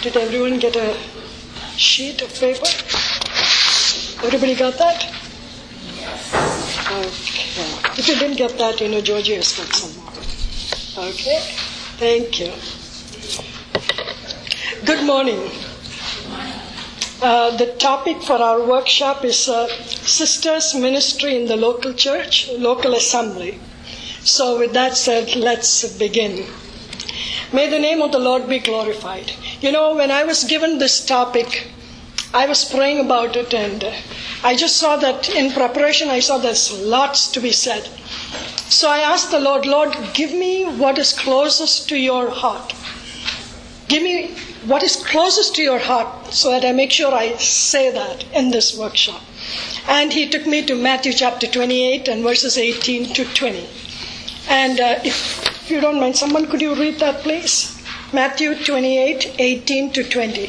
Did everyone get a sheet of paper? Everybody got that? Okay. If you didn't get that, Georgie has got some more. Okay. Thank you. Good morning. The topic for our workshop is Sisters Ministry in the local church, local assembly. So with that said, let's begin. May the name of the Lord be glorified. When I was given this topic, I was praying about it, and I just saw that in preparation, I saw there's lots to be said. So I asked the Lord, give me what is closest to your heart. Give me what is closest to your heart so that I make sure I say that in this workshop. And He took me to Matthew chapter 28 and verses 18 to 20. And if you don't mind, someone could you read that please? Matthew 28, 18 to 20.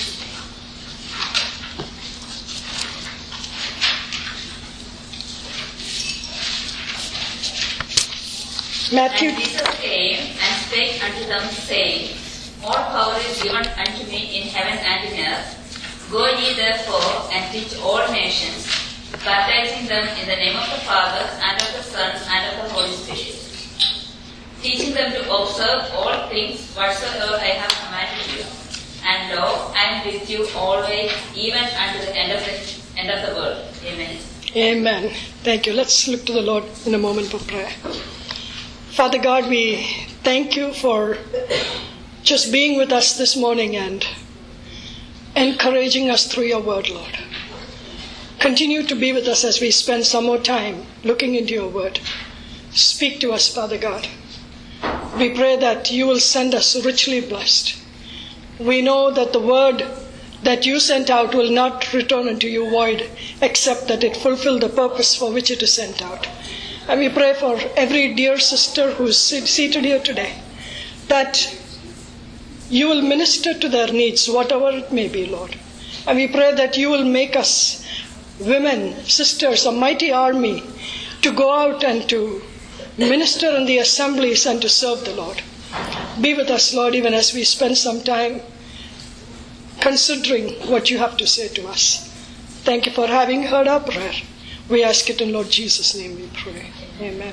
Matthew. And Jesus came and spake unto them, saying, All power is given unto me in heaven and in earth. Go ye therefore and teach all nations, baptizing them in the name of the Father, and of the Son, and of the Holy Spirit, teaching them to observe all things whatsoever I have commanded you. And lo, I am with you always, even unto the end of the world. Amen. Amen. Thank you. Let's look to the Lord in a moment for prayer. Father God, we thank you for just being with us this morning and encouraging us through your word, Lord. Continue to be with us as we spend some more time looking into your word. Speak to us, Father God. We pray that you will send us richly blessed. We know that the word that you sent out will not return unto you void, except that it fulfill the purpose for which it is sent out. And we pray for every dear sister who is seated here today, that you will minister to their needs, whatever it may be, Lord. And we pray that you will make us women, sisters, a mighty army to go out and to minister in the assemblies and to serve the Lord. Be with us, Lord, even as we spend some time considering what you have to say to us. Thank you for having heard our prayer. We ask it in Lord Jesus' name we pray. Amen.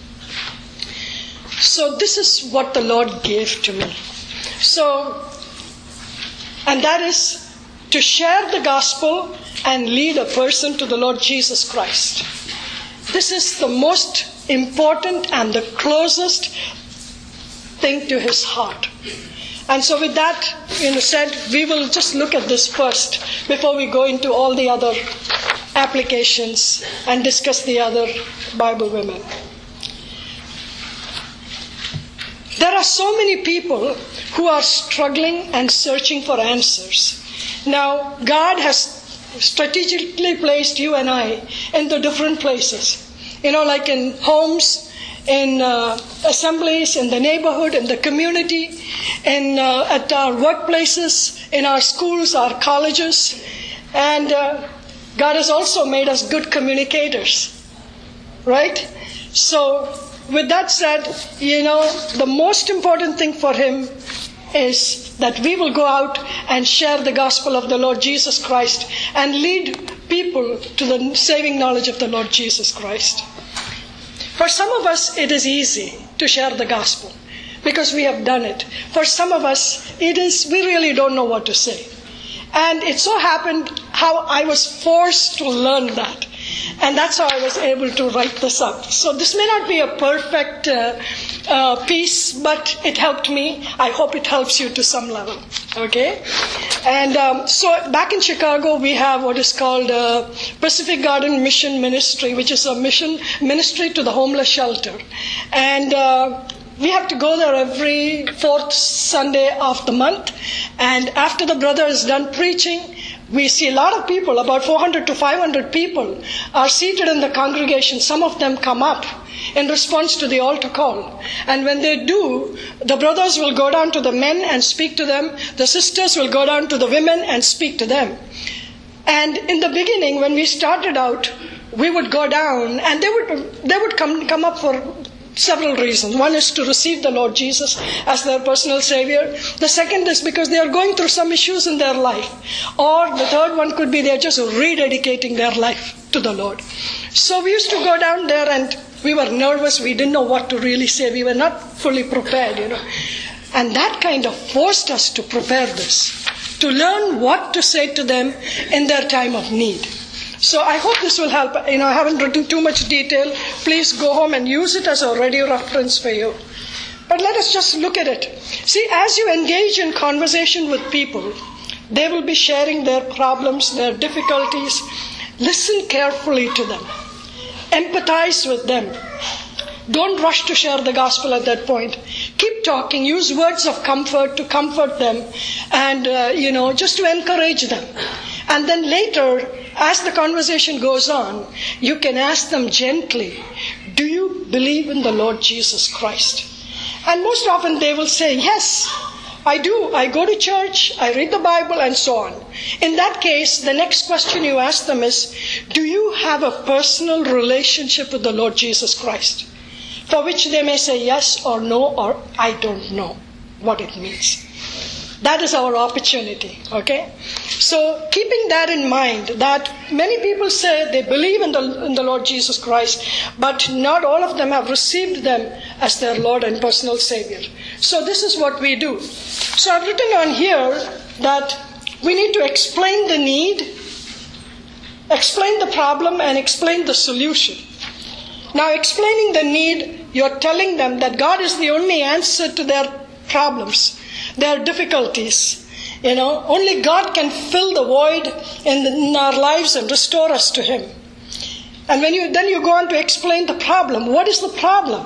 So this is what the Lord gave to me. And that is to share the gospel and lead a person to the Lord Jesus Christ. This is the most important and the closest thing to his heart. And so with that said, we will just look at this first before we go into all the other applications and discuss the other Bible women. There are so many people who are struggling and searching for answers. Now, God has strategically placed you and I in the different places. Like in homes, in assemblies, in the neighborhood, in the community, at our workplaces, in our schools, our colleges. And God has also made us good communicators, right? So with that said, the most important thing for him is that we will go out and share the gospel of the Lord Jesus Christ and lead people to the saving knowledge of the Lord Jesus Christ. For some of us, it is easy to share the gospel because we have done it. For some of us, we really don't know what to say. And it so happened how I was forced to learn that. And that's how I was able to write this up. So this may not be a perfect piece, but it helped me. I hope it helps you to some level. Okay? And so back in Chicago, we have what is called Pacific Garden Mission Ministry, which is a mission ministry to the homeless shelter. And we have to go there every fourth Sunday of the month. And after the brother is done preaching, we see a lot of people, about 400 to 500 people, are seated in the congregation. Some of them come up in response to the altar call. And when they do, the brothers will go down to the men and speak to them. The sisters will go down to the women and speak to them. And in the beginning, when we started out, we would go down and they would come up for several reasons. One is to receive the Lord Jesus as their personal Savior. The second is because they are going through some issues in their life. Or the third one could be they are just rededicating their life to the Lord. So we used to go down there and we were nervous. We didn't know what to really say. We were not fully prepared, And that kind of forced us to prepare this, to learn what to say to them in their time of need. So I hope this will help. I haven't written too much detail. Please go home and use it as a ready reference for you. But let us just look at it. See, as you engage in conversation with people, they will be sharing their problems, their difficulties. Listen carefully to them. Empathize with them. Don't rush to share the gospel at that point. Keep talking. Use words of comfort to comfort them and, just to encourage them. And then later, as the conversation goes on, you can ask them gently, do you believe in the Lord Jesus Christ? And most often they will say, yes, I do. I go to church, I read the Bible, and so on. In that case, the next question you ask them is, do you have a personal relationship with the Lord Jesus Christ? For which they may say yes or no, or I don't know what it means. That is our opportunity, okay? So keeping that in mind, that many people say they believe in the Lord Jesus Christ, but not all of them have received them as their Lord and personal Savior. So this is what we do. So I've written on here that we need to explain the need, explain the problem, and explain the solution. Now, explaining the need, you're telling them that God is the only answer to their problems, their difficulties. Only God can fill the void in our lives and restore us to Him. And then you go on to explain the problem. What is the problem?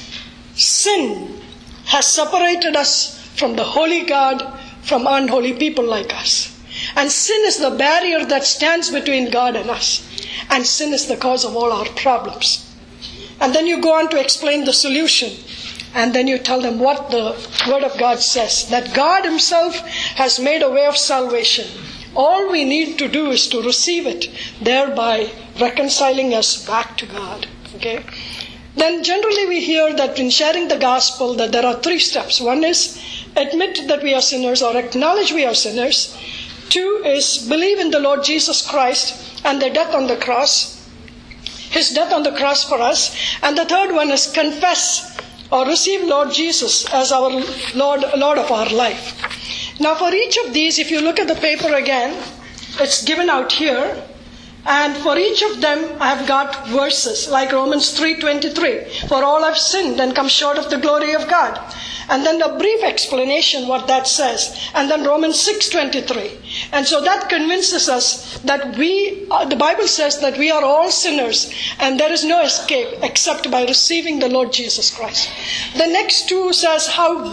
Sin has separated us from the holy God, from unholy people like us. And sin is the barrier that stands between God and us. And sin is the cause of all our problems. And then you go on to explain the solution. And then you tell them what the Word of God says. That God Himself has made a way of salvation. All we need to do is to receive it, thereby reconciling us back to God. Okay? Then generally we hear that in sharing the gospel that there are 3 steps. One is admit that we are sinners or acknowledge we are sinners. 2 is believe in the Lord Jesus Christ and the death on the cross. His death on the cross for us. And the 3rd one is confess or receive Lord Jesus as our Lord of our life. Now for each of these, if you look at the paper again, it's given out here. And for each of them, I've got verses like Romans 3:23. For all have sinned and come short of the glory of God. And then a brief explanation what that says. And then Romans 6:23. And so that convinces us that the Bible says that we are all sinners and there is no escape except by receiving the Lord Jesus Christ. The next 2 says for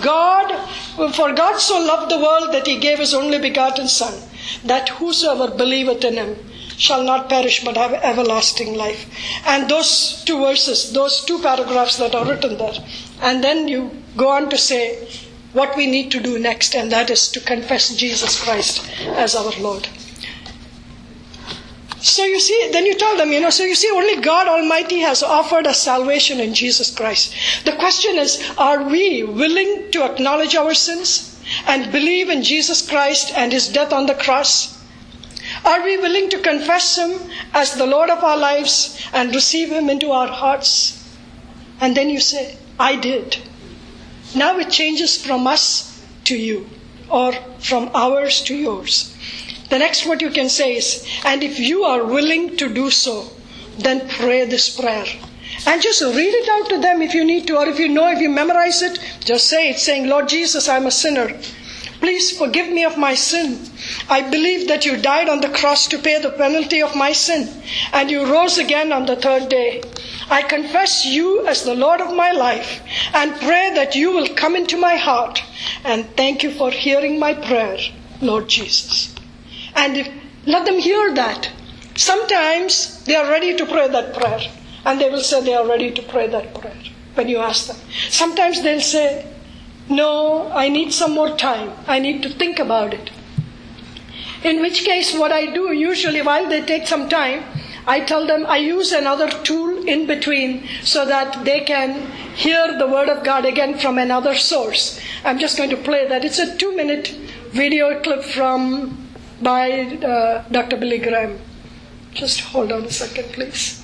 God so loved the world that He gave His only begotten Son, that whosoever believeth in Him shall not perish but have everlasting life. And those 2 verses, those 2 paragraphs that are written there. And then you go on to say what we need to do next, and that is to confess Jesus Christ as our Lord. So you see, then you tell them, only God Almighty has offered us salvation in Jesus Christ. The question is, are we willing to acknowledge our sins and believe in Jesus Christ and His death on the cross? Are we willing to confess Him as the Lord of our lives and receive Him into our hearts? And then you say, I did. Now it changes from us to you, or from ours to yours. The next what you can say is, and if you are willing to do so, then pray this prayer. And just read it out to them if you need to, or if you memorize it, just say it, saying, Lord Jesus, I'm a sinner. Please forgive me of my sin. I believe that you died on the cross to pay the penalty of my sin, and you rose again on the 3rd day. I confess you as the Lord of my life and pray that you will come into my heart. And thank you for hearing my prayer, Lord Jesus. And let them hear that. Sometimes they are ready to pray that prayer. And they will say they are ready to pray that prayer when you ask them. Sometimes they'll say, no, I need some more time. I need to think about it. In which case, what I do usually while they take some time, I tell them I use another tool in between so that they can hear the Word of God again from another source. I'm just going to play that. It's a 2-minute video clip by Dr. Billy Graham. Just hold on a second, please.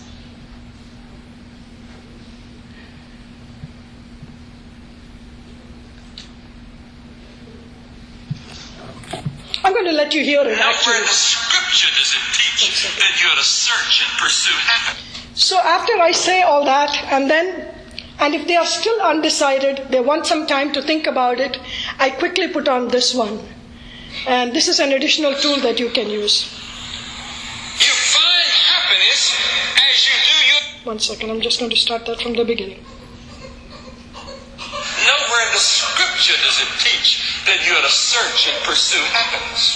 I'm going to let you hear it, actually. Nowhere in the Scripture does it teach that you are to search and pursue happiness. So after I say all that, and if they are still undecided, they want some time to think about it, I quickly put on this one. And this is an additional tool that you can use. You find happiness as you do your... 1 second, I'm just going to start that from the beginning. Nowhere in the Scripture does it teach that you are to search and pursue happiness.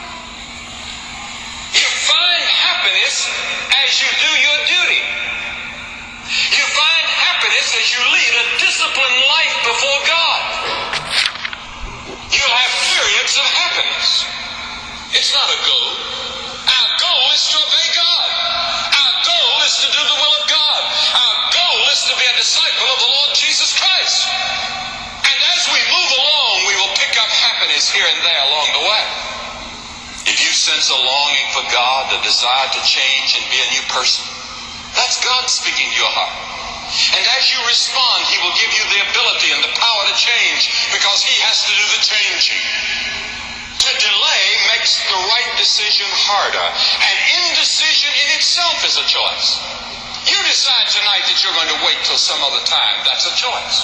You find happiness as you do your duty. You find happiness as you lead a disciplined life before God. You'll have periods of happiness. It's not a goal. Our goal is to obey God. Our goal is to do the will of God. Our goal is to be a disciple of the Lord Jesus Christ. And as we move along, we will pick up happiness here and there along the way. If you sense a longing for God, a desire to change and be a new person, that's God speaking to your heart. And as you respond, He will give you the ability and the power to change because He has to do the changing. To delay makes the right decision harder. And indecision in itself is a choice. You decide tonight that you're going to wait till some other time. That's a choice.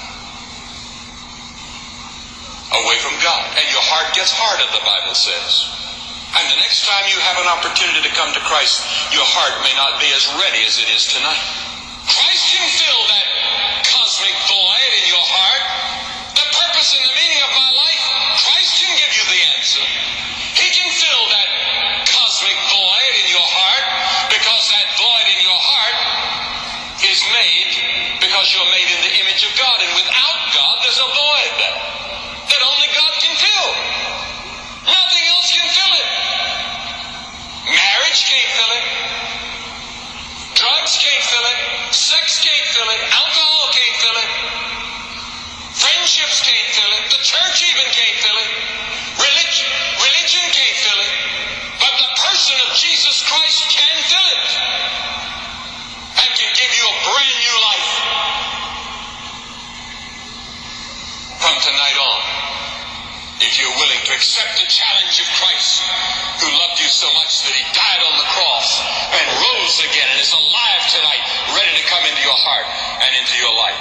Away from God. And your heart gets harder, the Bible says. And the next time you have an opportunity to come to Christ, your heart may not be as ready as it is tonight. Christ can fill that cosmic void in your heart. The purpose and the meaning of my life, Christ can give you the answer. He can fill that cosmic void in your heart because that void in your heart is made because you're made in the image of God. And without God, there's a void there that only God can fill. Nothing else can fill it. Marriage can't fill it. Drugs can't fill it. Sex can't fill it. Alcohol can't fill it. Friendships can't fill it. The church even can't fill it. Religion can't fill it. But the person of Jesus Christ can fill it. And can give you a brand new life. From tonight on, if you're willing to accept the challenge of Christ, who loved you so much that He died on the cross and rose again and is alive tonight, ready to come into your heart and into your life.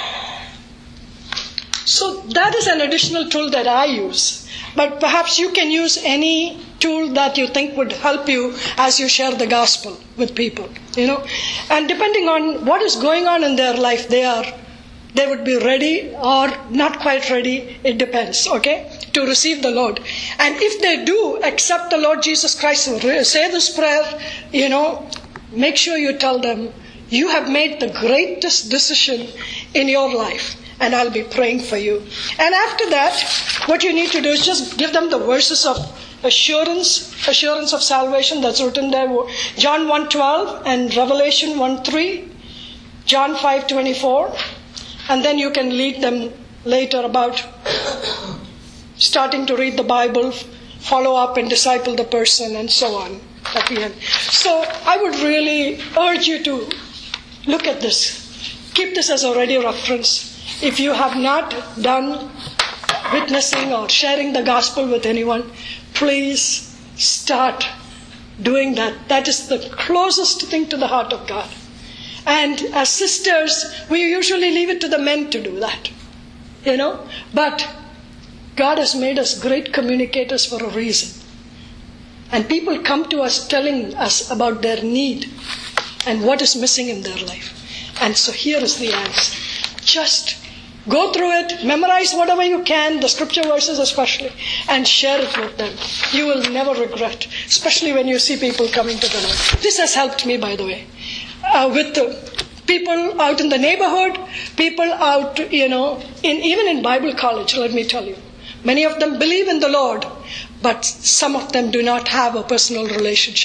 So that is an additional tool that I use. But perhaps you can use any tool that you think would help you as you share the gospel with people, And depending on what is going on in their life, they would be ready or not quite ready. It depends, to receive the Lord. And if they do accept the Lord Jesus Christ, say this prayer, make sure you tell them, you have made the greatest decision in your life, and I'll be praying for you. And after that, what you need to do is just give them the verses of assurance of salvation that's written there. John 1:12 and Revelation 1:3, John 5:24. And then you can lead them later about starting to read the Bible, follow up and disciple the person, and so on at the end. So I would really urge you to look at this. Keep this as a ready reference. If you have not done witnessing or sharing the gospel with anyone, please start doing that. That is the closest thing to the heart of God. And as sisters, we usually leave it to the men to do that, But God has made us great communicators for a reason. And people come to us telling us about their need and what is missing in their life. And so here is the answer. Just go through it, memorize whatever you can, the scripture verses especially, and share it with them. You will never regret, especially when you see people coming to the Lord. This has helped me, by the way. With people out in the neighborhood, people out, even in Bible college, let me tell you. Many of them believe in the Lord, but some of them do not have a personal relationship.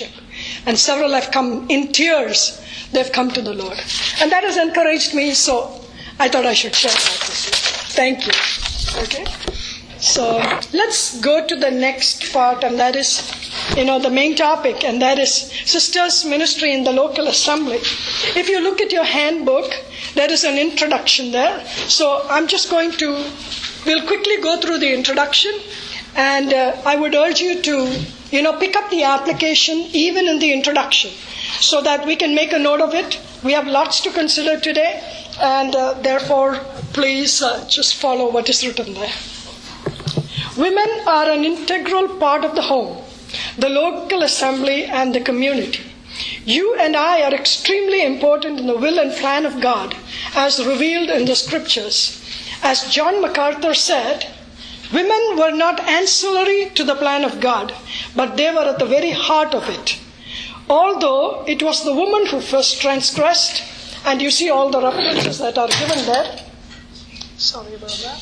and several have come in tears. They've come to the Lord. And that has encouraged me, so I thought I should share that with you. Thank you. Okay? So let's go to the next part, and that is, the main topic, and that is sisters' ministry in the local assembly. If you look at your handbook, there is an introduction there. So we'll quickly go through the introduction, and I would urge you to, pick up the application even in the introduction so that we can make a note of it. We have lots to consider today, and therefore, please just follow what is written there. Women are an integral part of the home, the local assembly, and the community. You and I are extremely important in the will and plan of God as revealed in the scriptures. As John MacArthur said, women were not ancillary to the plan of God, but they were at the very heart of it. Although it was the woman who first transgressed, and you see all the references that are given there. Sorry about that.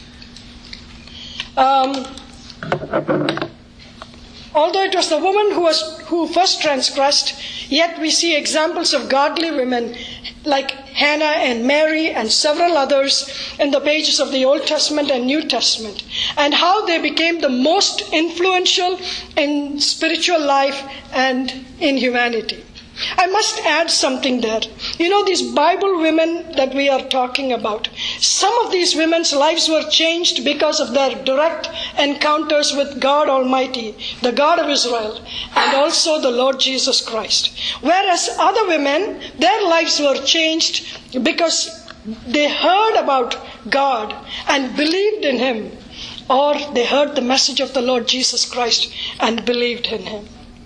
Although it was the woman who first transgressed, yet we see examples of godly women like Hannah and Mary and several others in the pages of the Old Testament and New Testament, and how they became the most influential in spiritual life and in humanity. I must add something there. These Bible women that we are talking about, some of these women's lives were changed because of their direct encounters with God Almighty, the God of Israel, and also the Lord Jesus Christ. Whereas other women, their lives were changed because they heard about God and believed in Him, or they heard the message of the Lord Jesus Christ and believed in Him.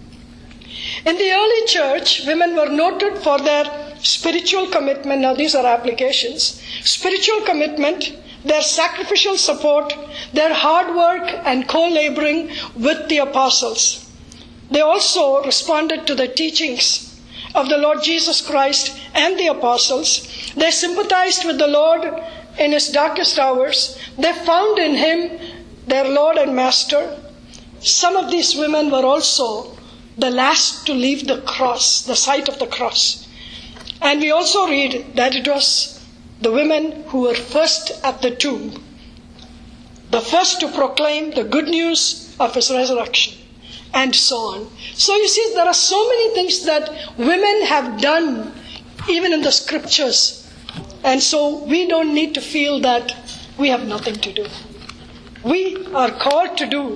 In the early church, women were noted for their spiritual commitment. Now these are applications. Spiritual commitment, their sacrificial support, their hard work and co-laboring with the apostles. They also responded to the teachings of the Lord Jesus Christ and the apostles. They sympathized with the Lord in His darkest hours. They found in Him their Lord and Master. Some of these women were also the last to leave the cross, the site of the cross. And we also read that it was the women who were first at the tomb, the first to proclaim the good news of His resurrection, and so on. So you see, there are so many things that women have done, even in the scriptures. And so we don't need to feel that we have nothing to do. We are called to do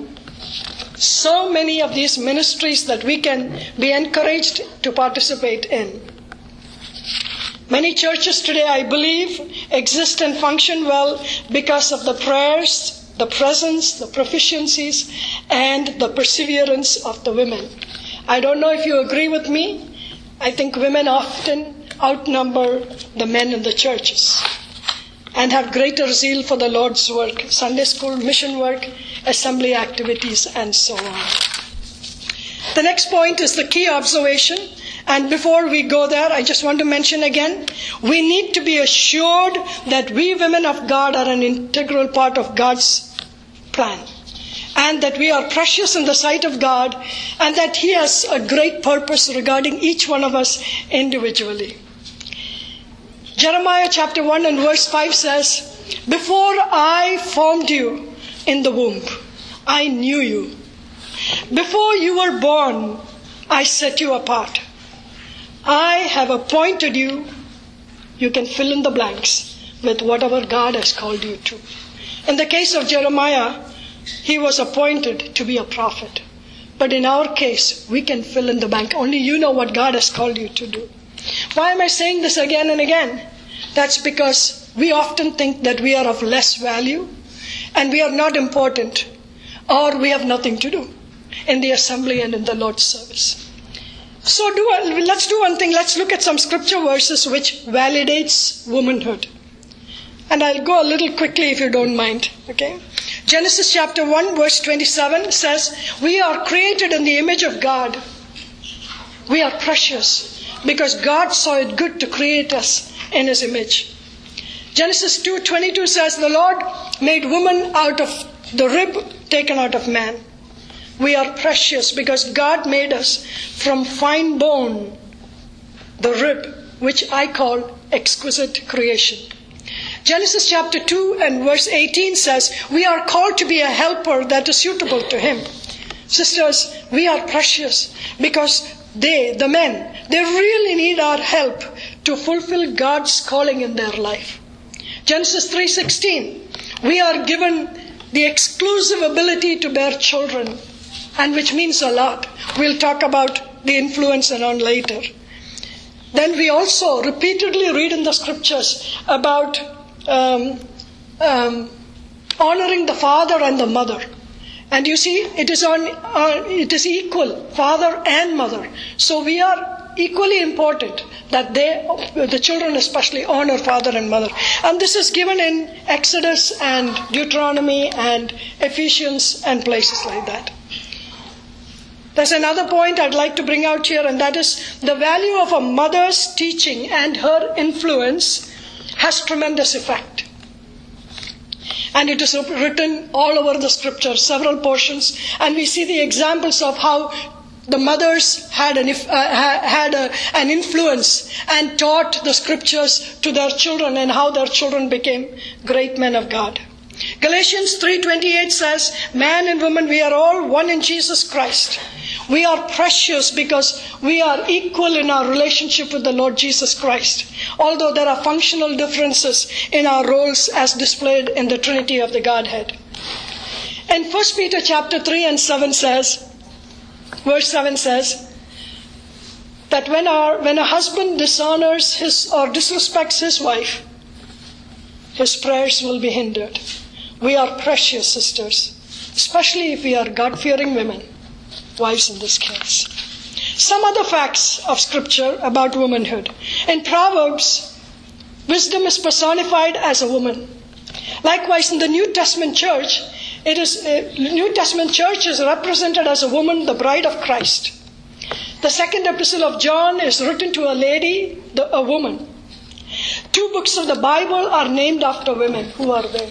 so many of these ministries that we can be encouraged to participate in. Many churches today, I believe, exist and function well because of the prayers, the presence, the proficiencies, and the perseverance of the women. I don't know if you agree with me. I think women often outnumber the men in the churches and have greater zeal for the Lord's work, Sunday school, mission work, assembly activities, and so on. The next point is the key observation. And before we go there, I just want to mention again, we need to be assured that we women of God are an integral part of God's plan, and that we are precious in the sight of God, and that He has a great purpose regarding each one of us individually. Jeremiah chapter 1 and verse 5 says, "Before I formed you in the womb, I knew you. Before you were born, I set you apart. I have appointed you." You can fill in the blanks with whatever God has called you to. In the case of Jeremiah, he was appointed to be a prophet. But in our case, we can fill in the blank. Only you know what God has called you to do. Why am I saying this again and again? That's because we often think that we are of less value and we are not important, or we have nothing to do in the assembly and in the Lord's service. So let's do one thing. Let's look at some scripture verses which validates womanhood. And I'll go a little quickly if you don't mind. Okay? Genesis chapter 1 verse 27 says, "We are created in the image of God. We are precious because God saw it good to create us in His image." Genesis 2:22 says, "The Lord made woman out of the rib taken out of man." We are precious because God made us from fine bone, the rib, which I call exquisite creation. Genesis chapter 2 and verse 18 says, we are called to be a helper that is suitable to Him. Sisters, we are precious because the men, they really need our help to fulfill God's calling in their life. Genesis 3:16, we are given the exclusive ability to bear children, and which means a lot. We'll talk about the influence and on later. Then we also repeatedly read in the scriptures about honoring the father and the mother. And you see, it is equal, father and mother. So we are equally important that the children especially honor father and mother. And this is given in Exodus and Deuteronomy and Ephesians and places like that. There's another point I'd like to bring out here, and that is the value of a mother's teaching and her influence has tremendous effect. And it is written all over the scripture, several portions, and we see the examples of how the mothers had an influence and taught the scriptures to their children, and how their children became great men of God. Galatians 3:28 says, man and woman, we are all one in Jesus Christ. We are precious because we are equal in our relationship with the Lord Jesus Christ, although there are functional differences in our roles as displayed in the Trinity of the Godhead. And 1 Peter chapter 3 and 7 says, verse 7 says, that when a husband dishonors his or disrespects his wife, his prayers will be hindered. We are precious, sisters, especially if we are God-fearing women, wives in this case. Some other facts of scripture about womanhood. In Proverbs, wisdom is personified as a woman. Likewise, in the New Testament church, New Testament church is represented as a woman, the bride of Christ. The second epistle of John is written to a lady, a woman. 2 books of the Bible are named after women. Who are they?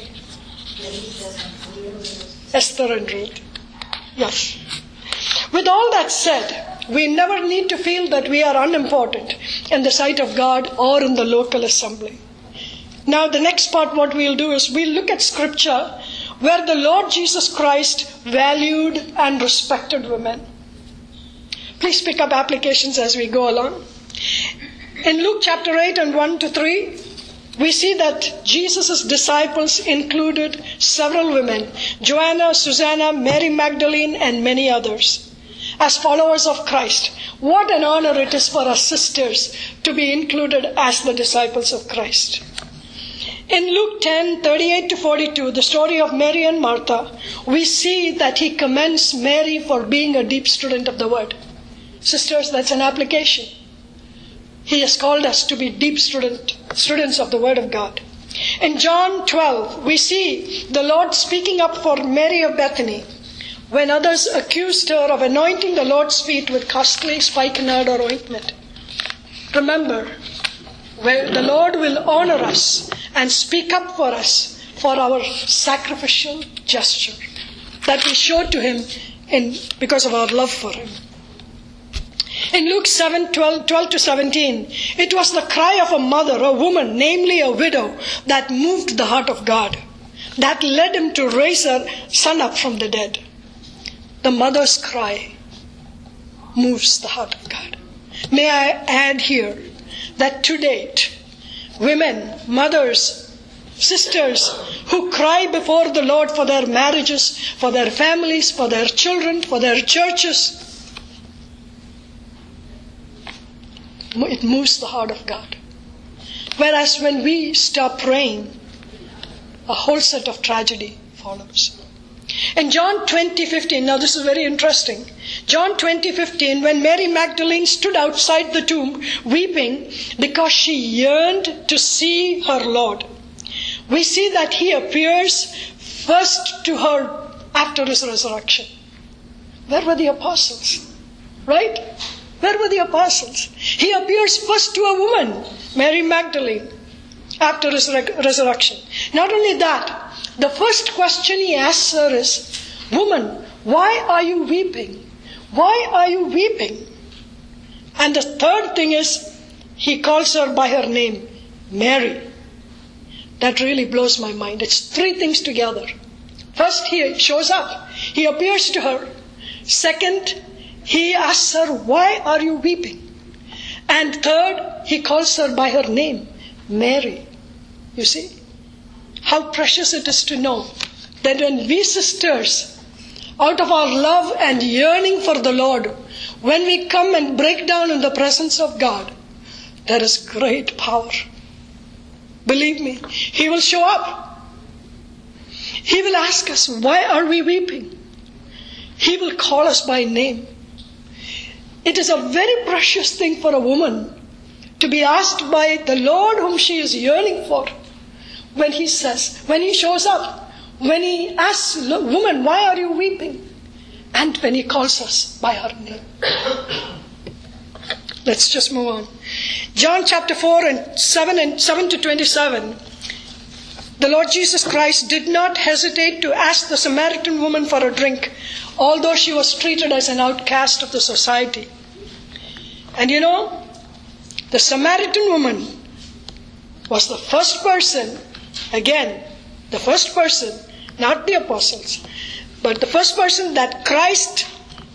Esther and Ruth. Yes. With all that said, we never need to feel that we are unimportant in the sight of God or in the local assembly. Now the next part, what we'll do is we'll look at scripture where the Lord Jesus Christ valued and respected women. Please pick up applications as we go along. In Luke chapter 8 and 1 to 3, we see that Jesus' disciples included several women, Joanna, Susanna, Mary Magdalene, and many others. As followers of Christ, what an honor it is for us sisters to be included as the disciples of Christ. In Luke 10:38 to 42, the story of Mary and Martha, we see that he commends Mary for being a deep student of the word. Sisters, that's an application. He has called us to be deep students of the Word of God. In John 12, we see the Lord speaking up for Mary of Bethany when others accused her of anointing the Lord's feet with costly spikenard or ointment. Remember, where the Lord will honor us and speak up for us for our sacrificial gesture that we showed to Him because of our love for Him. In Luke 7:12 to 17, it was the cry of a mother, a woman, namely a widow, that moved the heart of God, that led Him to raise her son up from the dead. The mother's cry moves the heart of God. May I add here that to date, women, mothers, sisters who cry before the Lord for their marriages, for their families, for their children, for their churches, it moves the heart of God. Whereas when we stop praying, a whole set of tragedy follows. In John 20:15, now this is very interesting. John 20:15, when Mary Magdalene stood outside the tomb weeping because she yearned to see her Lord, we see that He appears first to her after His resurrection. Where were the apostles? Right? Where were the apostles? He appears first to a woman, Mary Magdalene, after His resurrection. Not only that, the first question He asks her is, "Woman, Why are you weeping? Why are you weeping? And the third thing is, he calls her by her name, Mary. That really blows my mind. It's three things together. First, he shows up. He appears to her. Second, he asks her, why are you weeping? And third, he calls her by her name, Mary. You see? How precious it is to know that when we sisters, out of our love and yearning for the Lord, when we come and break down in the presence of God, there is great power. Believe me, he will show up. He will ask us, why are we weeping? He will call us by name. It is a very precious thing for a woman to be asked by the Lord whom she is yearning for. When he shows up, when he asks, woman, why are you weeping? And when he calls us by our name. Let's just move on. John chapter 4 and 7 to 27. The Lord Jesus Christ did not hesitate to ask the Samaritan woman for a drink, although she was treated as an outcast of the society. And you know, the Samaritan woman was the first person, again, the first person, not the apostles, but the first person that Christ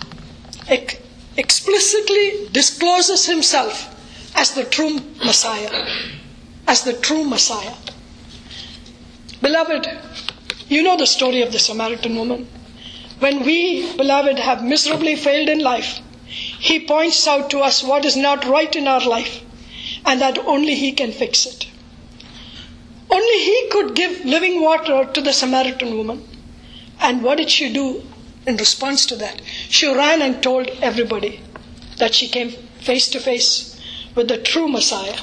explicitly discloses himself as the true Messiah. As the true Messiah. Beloved, you know the story of the Samaritan woman. When we, beloved, have miserably failed in life, he points out to us what is not right in our life, and that only he can fix it. Only he could give living water to the Samaritan woman. And what did she do in response to that? She ran and told everybody that she came face to face with the true Messiah.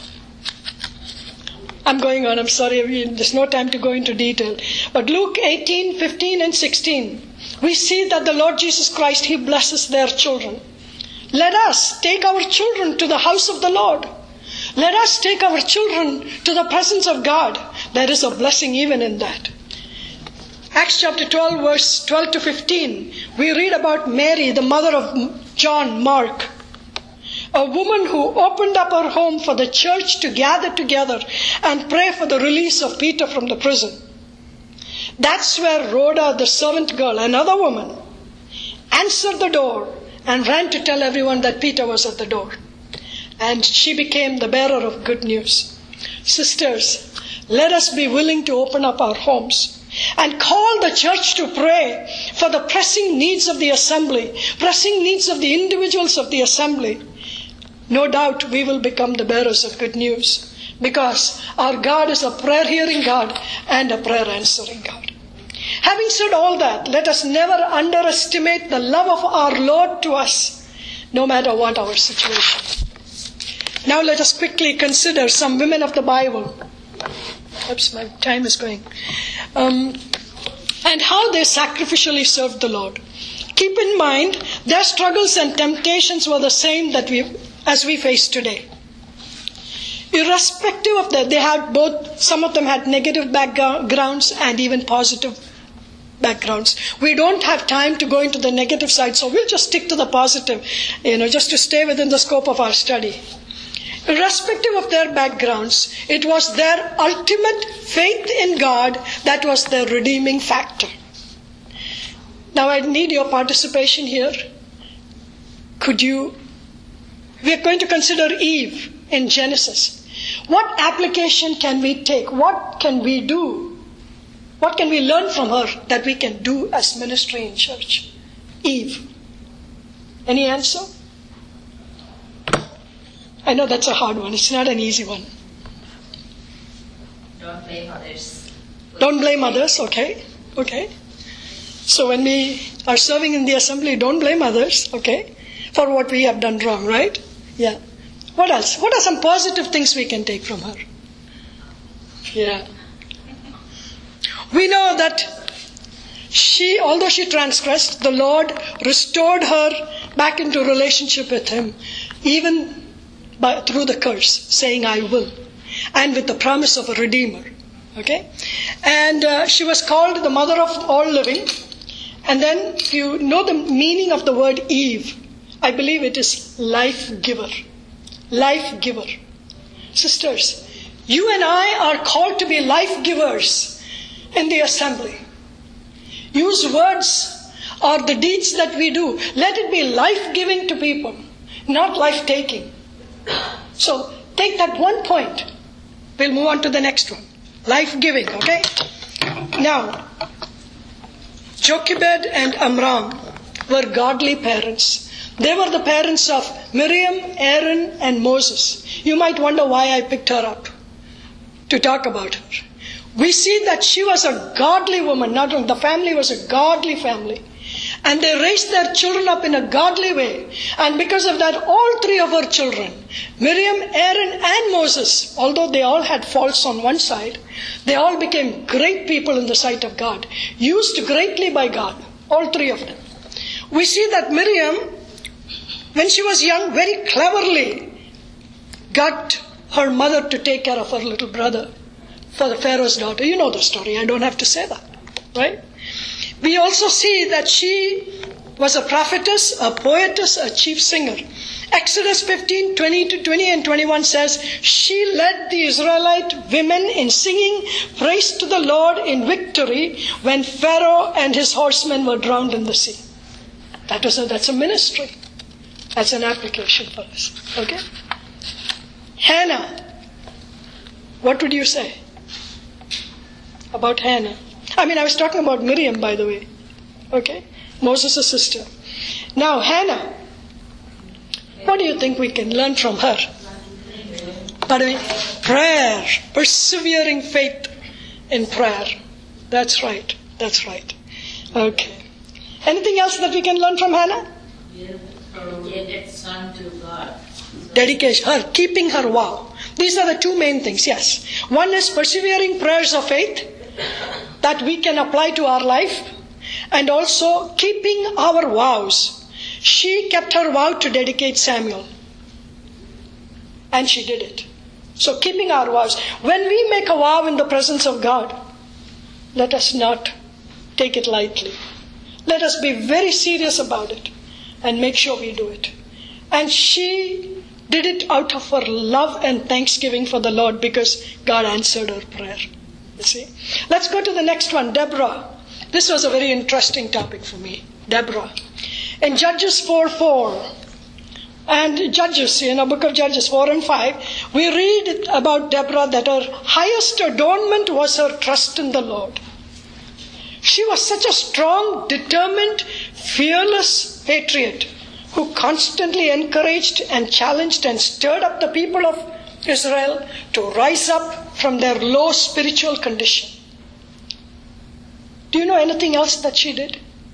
I'm going on, I'm sorry, there's no time to go into detail. But Luke 18, 15 and 16, we see that the Lord Jesus Christ, he blesses their children. Let us take our children to the house of the Lord. Let us take our children to the presence of God. There is a blessing even in that. Acts chapter 12, verse 12 to 15, we read about Mary, the mother of John Mark, a woman who opened up her home for the church to gather together and pray for the release of Peter from the prison. That's where Rhoda, the servant girl, another woman, answered the door and ran to tell everyone that Peter was at the door. And she became the bearer of good news. Sisters, let us be willing to open up our homes and call the church to pray for the pressing needs of the assembly, pressing needs of the individuals of the assembly. No doubt we will become the bearers of good news, because our God is a prayer-hearing God and a prayer-answering God. Having said all that, let us never underestimate the love of our Lord to us, no matter what our situation. Now let us quickly consider some women of the Bible. Oops, my time is going. And how they sacrificially served the Lord. Keep in mind, their struggles and temptations were the same as we face today. Irrespective of that, they had both, some of them had negative backgrounds and even positive backgrounds. We don't have time to go into the negative side, so we'll just stick to the positive, just to stay within the scope of our study. Irrespective of their backgrounds, it was their ultimate faith in God that was their redeeming factor. Now I need your participation here. We are going to consider Eve in Genesis. What application can we take? What can we do? What can we learn from her that we can do as ministry in church? Eve. Any answer? I know that's a hard one. It's not an easy one. Don't blame others. Don't blame others, okay? Okay. So when we are serving in the assembly, don't blame others, okay? For what we have done wrong, right? Yeah. What else? What are some positive things we can take from her? Yeah. We know that although she transgressed, the Lord restored her back into relationship with Him, even through the curse, saying, I will, and with the promise of a Redeemer. Okay? And she was called the mother of all living, And then you know the meaning of the word Eve. I believe it is life giver. Life giver. Sisters, you and I are called to be life givers in the assembly. Use words or the deeds that we do. Let it be life-giving to people, not life-taking. So take that one point. We'll move on to the next one. Life-giving, okay? Now, Jochebed and Amram were godly parents. They were the parents of Miriam, Aaron, and Moses. You might wonder why I picked her up to talk about her. We see that she was a godly woman. Not only the family was a godly family. And they raised their children up in a godly way. And because of that, all three of her children, Miriam, Aaron, and Moses, although they all had faults on one side, they all became great people in the sight of God. Used greatly by God. All three of them. We see that Miriam, when she was young, very cleverly got her mother to take care of her little brother for the Pharaoh's daughter. You know the story. I don't have to say that. Right? We also see that she was a prophetess, a poetess, a chief singer. Exodus 15, 20 and 21 says, she led the Israelite women in singing praise to the Lord in victory when Pharaoh and his horsemen were drowned in the sea. That's a ministry. That's an application for us. Okay? Hannah. What would you say about Hannah? I was talking about Miriam, by the way. Okay? Moses' sister. Now, Hannah. What do you think we can learn from her? Prayer. Persevering faith in prayer. That's right. Okay. Anything else that we can learn from Hannah? Dedicated son to God. Dedication. Her keeping her vow. These are the two main things, yes. One is persevering prayers of faith that we can apply to our life, and also keeping our vows. She kept her vow to dedicate Samuel, and she did it. So keeping our vows. When we make a vow in the presence of God, let us not take it lightly. Let us be very serious about it and make sure we do it. And she did it out of her love and thanksgiving for the Lord because God answered her prayer. You see? Let's go to the next one, Deborah. This was a very interesting topic for me, Deborah. In Judges 4:4 and Judges, book of Judges 4 and 5, we read about Deborah that her highest adornment was her trust in the Lord. She was such a strong, determined, fearless patriot who constantly encouraged and challenged and stirred up the people of Israel to rise up from their low spiritual condition. Do you know anything else that she did?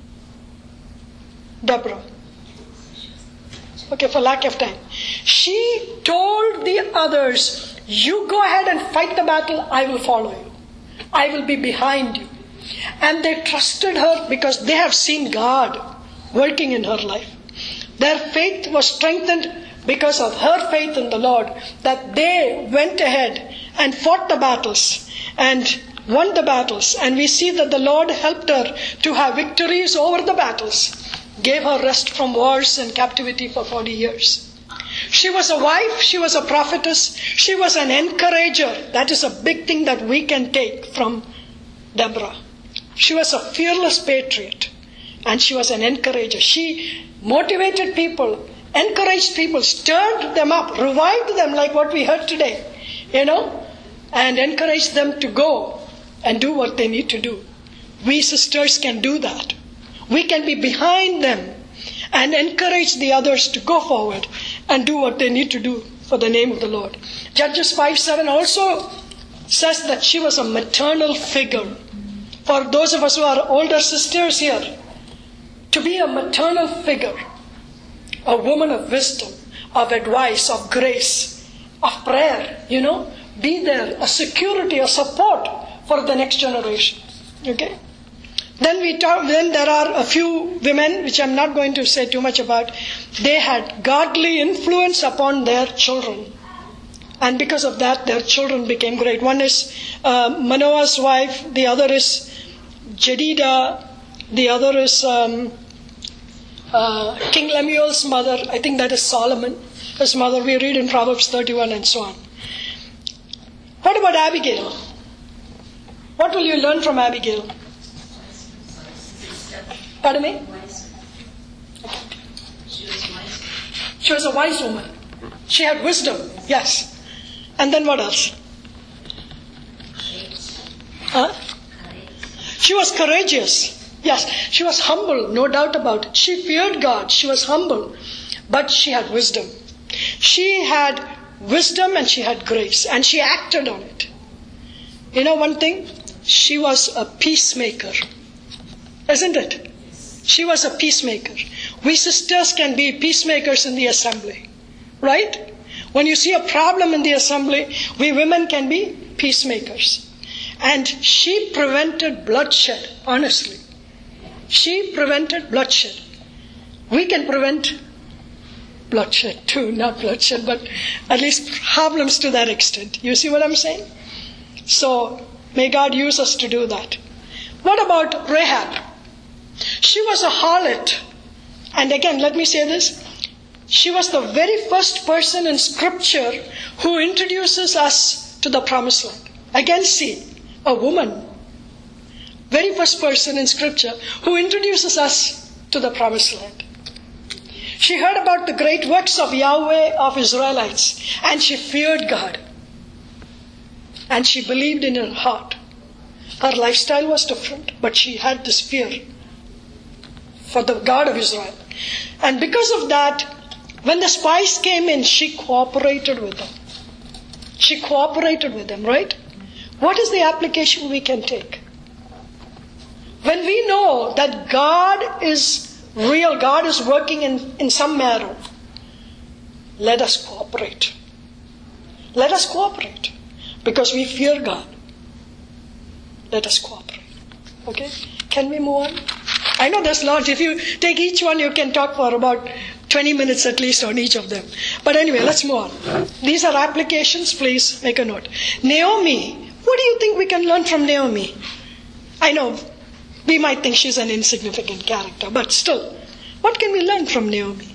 Deborah. Okay, for lack of time. She told the others, you go ahead and fight the battle, I will follow you. I will be behind you. And they trusted her because they have seen God working in her life. Their faith was strengthened because of her faith in the Lord, that they went ahead and fought the battles and won the battles. And we see that the Lord helped her to have victories over the battles, gave her rest from wars and captivity for 40 years. She was a wife, she was a prophetess, she was an encourager. That is a big thing that we can take from Deborah. She was a fearless patriot and she was an encourager. She motivated people, encouraged people, stirred them up, revived them like what we heard today, and encouraged them to go and do what they need to do. We sisters can do that. We can be behind them and encourage the others to go forward and do what they need to do for the name of the Lord. Judges 5:7 also says that she was a maternal figure. For those of us who are older sisters here, to be a maternal figure, a woman of wisdom, of advice, of grace, of prayer, be there, a security, a support for the next generation. Okay? Then there are a few women, which I'm not going to say too much about. They had godly influence upon their children. And because of that, their children became great. One is Manoah's wife, the other is Jedidah, The other is King Lemuel's mother. I think that is Solomon. His mother, we read in Proverbs 31 and so on. What about Abigail? What will you learn from Abigail? Pardon me? She was a wise woman. She had wisdom. Yes. And then what else? Huh? She was courageous. Yes. She was humble, no doubt about it. She feared God. She was humble. But she had wisdom. She had wisdom and she had grace. And she acted on it. You know one thing? She was a peacemaker. Isn't it? She was a peacemaker. We sisters can be peacemakers in the assembly. Right? When you see a problem in the assembly, we women can be peacemakers. And she prevented bloodshed, honestly. She prevented bloodshed. We can prevent bloodshed too, not bloodshed, but at least problems to that extent. You see what I'm saying? So, may God use us to do that. What about Rahab? She was a harlot. And again, let me say this. She was the very first person in Scripture who introduces us to the promised land. Again, see, a woman. Very first person in Scripture who introduces us to the promised land. She heard about the great works of Yahweh of Israelites, and she feared God. And she believed in her heart. Her lifestyle was different, but she had this fear for the God of Israel. And because of that, when the spies came in, she cooperated with them. She cooperated with them, right? What is the application we can take? When we know that God is real, God is working in some manner, let us cooperate. Let us cooperate. Because we fear God. Let us cooperate. Okay? Can we move on? I know there's lots. If you take each one, you can talk for about 20 minutes at least on each of them. But anyway, let's move on. These are applications. Please make a note. Naomi. What do you think we can learn from Naomi? I know we might think she's an insignificant character, but still, what can we learn from Naomi?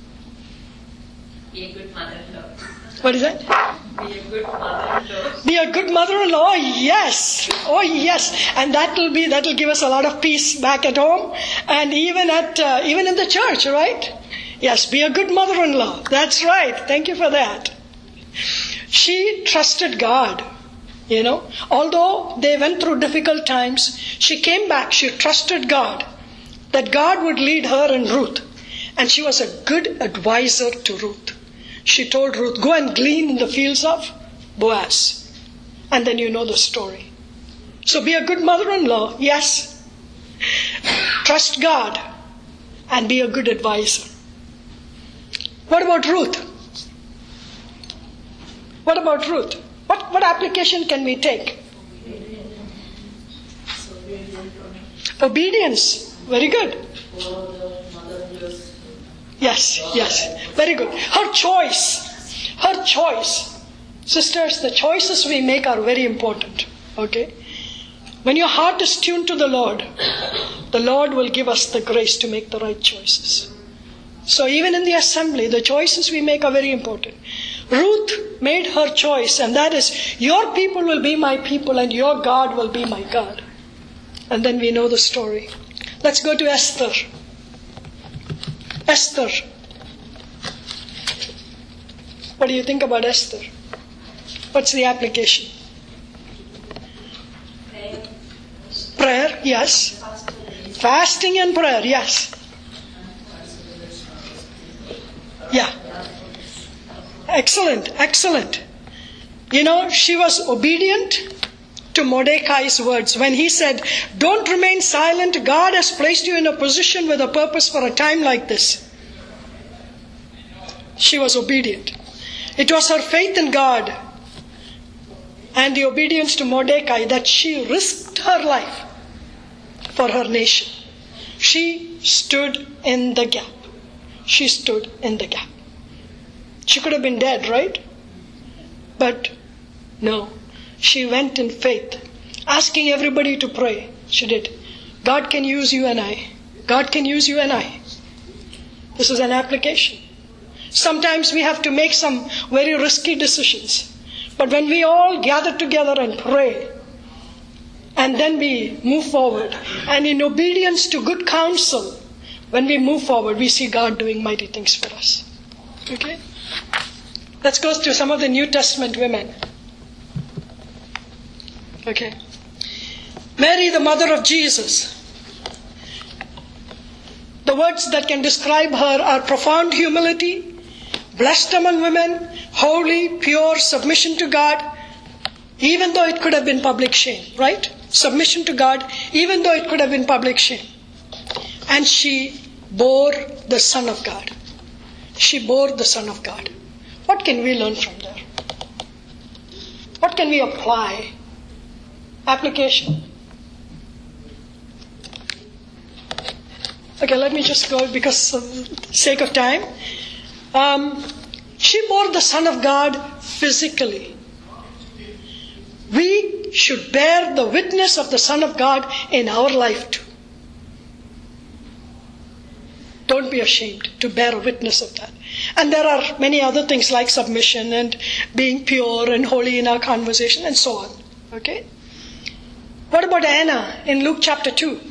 Be a good mother-in-law. What is that? Be a good mother-in-law. Be a good mother-in-law, yes. Oh, yes. And that'll give us a lot of peace back at home and even in the church, right? Yes, be a good mother-in-law. That's right. Thank you for that. She trusted God. You know, although they went through difficult times, she came back. She trusted God, that God would lead her and Ruth. And she was a good advisor to Ruth. She told Ruth, go and glean in the fields of Boaz. And then you know the story. So be a good mother-in-law, yes. Trust God and be a good advisor. What about Ruth? What about Ruth? What application can we take? Obedience. Very good. Yes. Very good. Her choice. Sisters, the choices we make are very important. Okay? When your heart is tuned to the Lord will give us the grace to make the right choices. So even in the assembly, the choices we make are very important. Ruth made her choice, and that is, your people will be my people and your God will be my God. And then we know the story. Let's go to Esther. Esther. What do you think about Esther? What's the application? Prayer, yes. Fasting and prayer, yes. Yeah. Excellent. You know, she was obedient to Mordecai's words when he said, don't remain silent. God has placed you in a position with a purpose for a time like this. She was obedient. It was her faith in God and the obedience to Mordecai that she risked her life for her nation. She stood in the gap. She could have been dead, right? But no. She went in faith, asking everybody to pray. She did. God can use you and I. God can use you and I. This is an application. Sometimes we have to make some very risky decisions. But when we all gather together and pray, and then we move forward, and in obedience to good counsel, when we move forward, we see God doing mighty things for us. Okay? Let's go to some of the New Testament women. Okay. Mary, the mother of Jesus. The words that can describe her are profound humility, blessed among women, holy, pure, submission to God, even though it could have been public shame, right? Submission to God, even though it could have been public shame. And she bore the Son of God. She bore the Son of God. What can we learn from there? What can we apply? Application. Okay, let me just go because of the sake of time. She bore the Son of God physically. We should bear the witness of the Son of God in our life too. Don't be ashamed to bear a witness of that. And there are many other things like submission and being pure and holy in our conversation and so on. Okay? What about Anna in Luke chapter 2?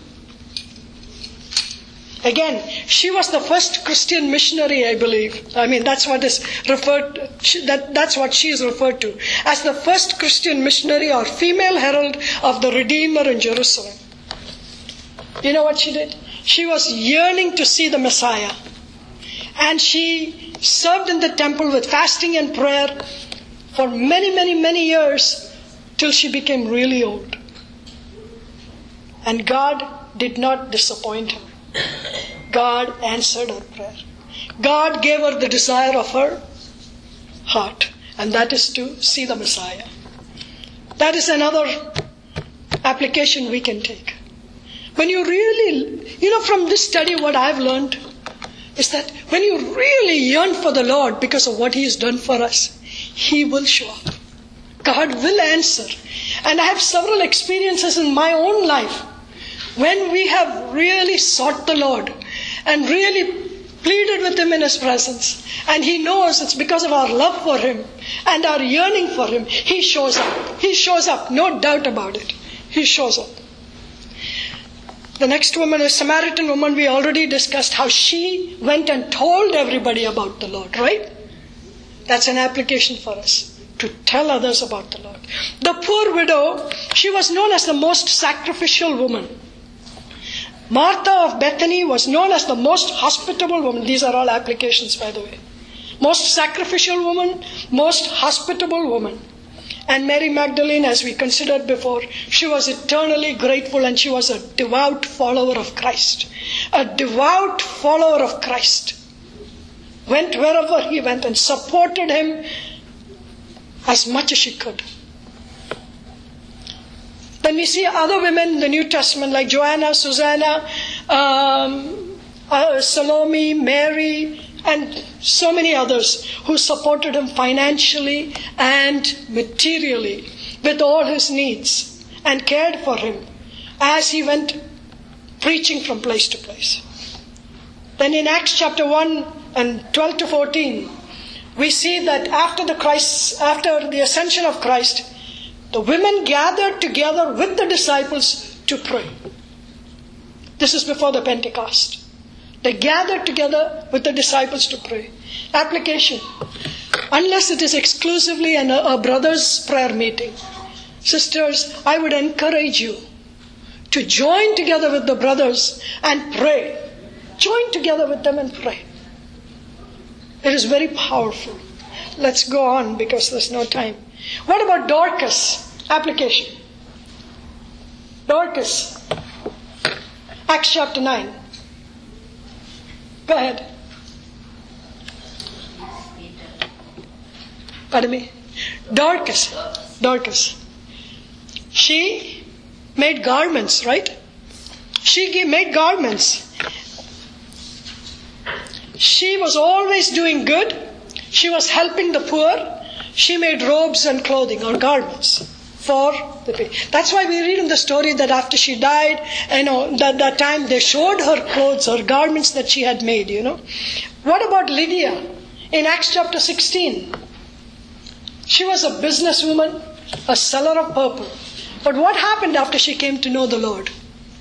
Again, she was the first Christian missionary, I believe. I mean, that's what is referred. That's what she is referred to as the first Christian missionary or female herald of the Redeemer in Jerusalem. You know what she did? She was yearning to see the Messiah, and she served in the temple with fasting and prayer for many, many, many years till she became really old. And God did not disappoint her. God answered her prayer. God gave her the desire of her heart, and that is to see the Messiah. That is another application we can take. When you really, from this study what I've learned is that when you really yearn for the Lord because of what He has done for us, He will show up. God will answer. And I have several experiences in my own life when we have really sought the Lord and really pleaded with Him in His presence, and He knows it's because of our love for Him and our yearning for Him, He shows up. He shows up, no doubt about it. He shows up. The next woman, a Samaritan woman, we already discussed how she went and told everybody about the Lord, right? That's an application for us, to tell others about the Lord. The poor widow, she was known as the most sacrificial woman. Martha of Bethany was known as the most hospitable woman. These are all applications, by the way. Most sacrificial woman, most hospitable woman. And Mary Magdalene, as we considered before, she was eternally grateful, and she was a devout follower of Christ. A devout follower of Christ. Went wherever He went and supported Him as much as she could. Then we see other women in the New Testament like Joanna, Susanna, Salome, Mary, and so many others who supported him financially and materially with all his needs and cared for him as he went preaching from place to place. Then in Acts chapter 1 and 12 to 14, we see that after the ascension of Christ, the women gathered together with the disciples to pray. This is before the Pentecost. They gathered together with the disciples to pray. Application. Unless it is exclusively a brother's prayer meeting, sisters, I would encourage you to join together with the brothers and pray. Join together with them and pray. It is very powerful. Let's go on because there's no time. What about Dorcas? Application. Dorcas. Acts chapter 9. Go ahead. Pardon me. Dorcas. She made garments, right? She made garments. She was always doing good. She was helping the poor. She made robes and clothing or garments for the people. That's why we read in the story that after she died, that time they showed her clothes, her garments that she had made, What about Lydia in Acts chapter 16? She was a businesswoman, a seller of purple. But what happened after she came to know the Lord?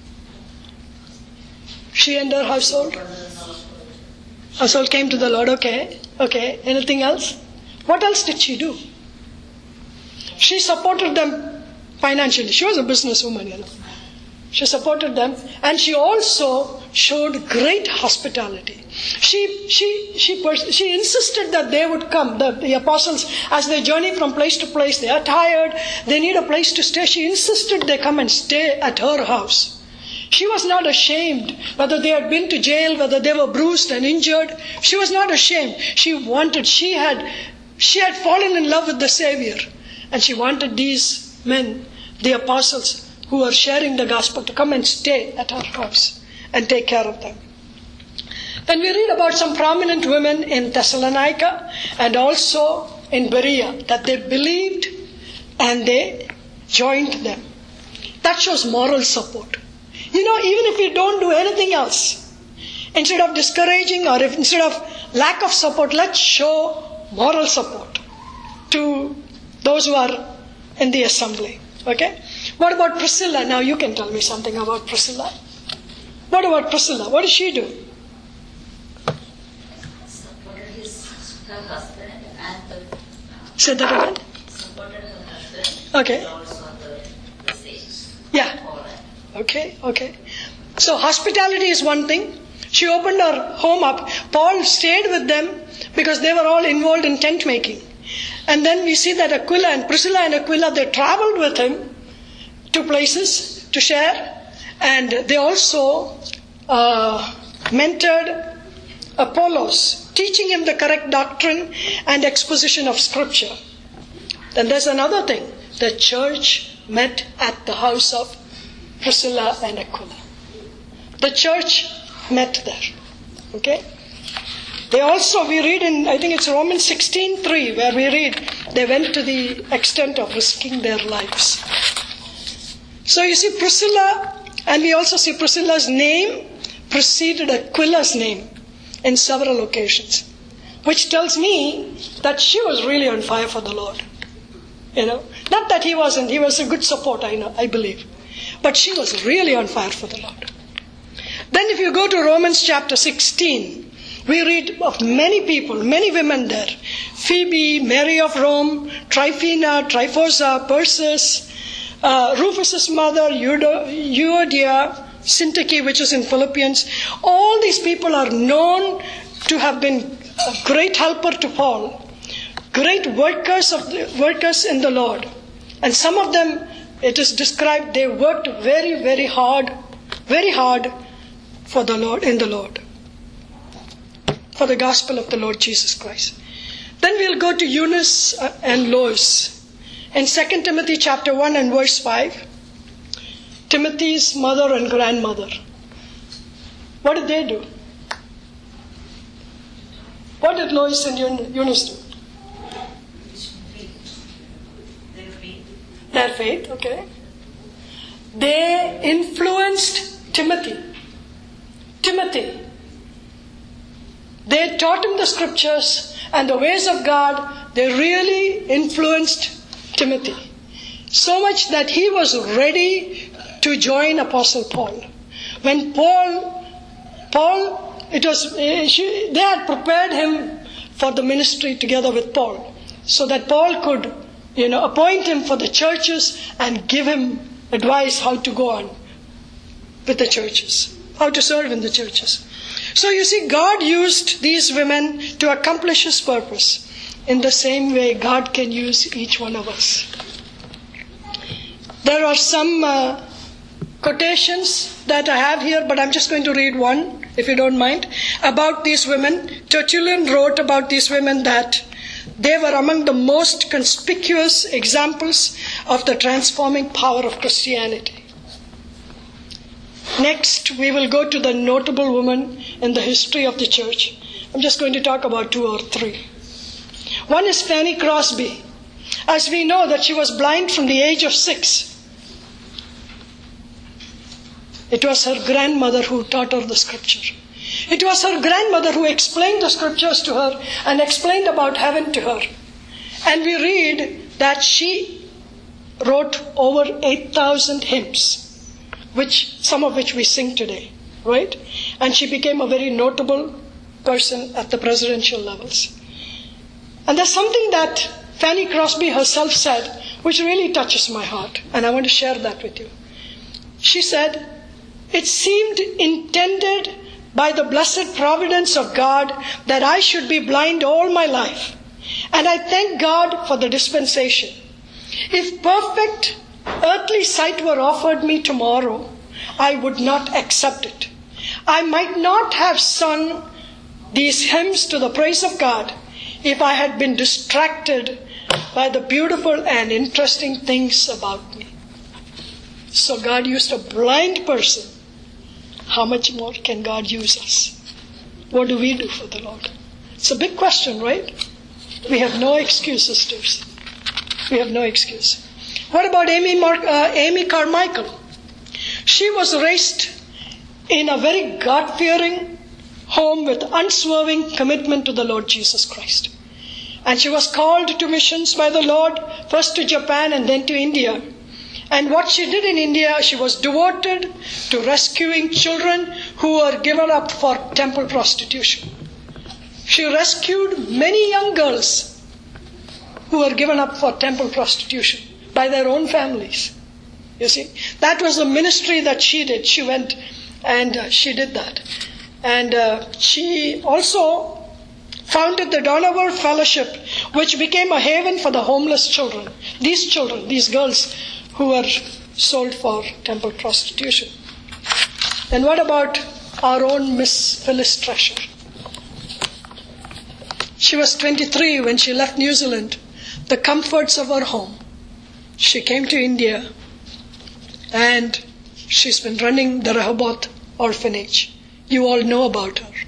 She and her household? Household came to the Lord, okay. Anything else? What else did she do? She supported them financially. She was a businesswoman, She supported them, and she also showed great hospitality. She insisted that they would come, the apostles, as they journey from place to place. They are tired. They need a place to stay. She insisted they come and stay at her house. She was not ashamed whether they had been to jail, whether they were bruised and injured. She was not ashamed. She had fallen in love with the Savior, and she wanted these men, the apostles, who are sharing the gospel, to come and stay at her house and take care of them. Then we read about some prominent women in Thessalonica and also in Berea, that they believed and they joined them. That shows moral support. Even if you don't do anything else, instead of discouraging or instead of lack of support, let's show moral support to those who are in the assembly. Okay? What about Priscilla? Now you can tell me something about Priscilla. What about Priscilla? What did she do? Supported her husband and Say that again. supported her husband. Okay. And also the saints. Yeah. Okay. So hospitality is one thing. She opened her home up. Paul stayed with them because they were all involved in tent making. And then we see that Priscilla and Aquila, they traveled with him to places to share. And they also mentored Apollos, teaching him the correct doctrine and exposition of Scripture. Then there's another thing. The church met at the house of Priscilla and Aquila. The church met there. Okay? They also, we read in, I think it's Romans 16:3, where we read, they went to the extent of risking their lives. So you see Priscilla, and we also see Priscilla's name preceded Aquila's name in several occasions, which tells me that she was really on fire for the Lord. Not that he wasn't, he was a good support, I believe. But she was really on fire for the Lord. Then if you go to Romans chapter 16, we read of many people, many women there. Phoebe, Mary of Rome, Tryphena, Tryphosa, Persis, Rufus's mother, Euodia, Syntyche, which is in Philippians. All these people are known to have been a great helper to Paul, great workers in the Lord. And some of them, it is described, they worked very, very hard for the Lord, in the Lord, for the gospel of the Lord Jesus Christ. Then we'll go to Eunice and Lois. In 2 Timothy chapter 1 and verse 5, Timothy's mother and grandmother. What did they do? What did Lois and Eunice do? Their faith, okay. They influenced Timothy. They taught him the scriptures and the ways of God. They really influenced Timothy. So much that he was ready to join Apostle Paul. When they had prepared him for the ministry together with Paul, so that Paul could, appoint him for the churches and give him advice how to go on with the churches, how to serve in the churches. So you see, God used these women to accomplish His purpose. In the same way, God can use each one of us. There are some quotations that I have here, but I'm just going to read one, if you don't mind, about these women. Tertullian wrote about these women that they were among the most conspicuous examples of the transforming power of Christianity. Next, we will go to the notable women in the history of the church. I'm just going to talk about 2 or 3. One is Fanny Crosby. as we know that she was blind from the age of 6. It was her grandmother who taught her the scripture. It was her grandmother who explained the scriptures to her and explained about heaven to her. And we read that she wrote over 8,000 hymns, some of which we sing today, right? And she became a very notable person at the presidential levels. And there's something that Fanny Crosby herself said, which really touches my heart, and I want to share that with you. She said, "It seemed intended by the blessed providence of God that I should be blind all my life. And I thank God for the dispensation. If perfect earthly sight were offered me tomorrow, I would not accept it. I might not have sung these hymns to the praise of God if I had been distracted by the beautiful and interesting things about me." So God used a blind person. How much more can God use us? What do we do for the Lord? It's a big question, right? We have no excuse, sisters. We have no excuse. What about Amy Carmichael? She was raised in a very God-fearing home with unswerving commitment to the Lord Jesus Christ. And she was called to missions by the Lord, first to Japan and then to India. And what she did in India, she was devoted to rescuing children who were given up for temple prostitution. She rescued many young girls who were given up for temple prostitution by their own families. You see, that was the ministry that she did. She went and she did that. And she also founded the Dohnavur Fellowship, which became a haven for the homeless children. These girls who were sold for temple prostitution. And what about our own Miss Phyllis Treasure? She was 23 when she left New Zealand, the comforts of her home. She came to India and she's been running the Rehoboth Orphanage. You all know about her.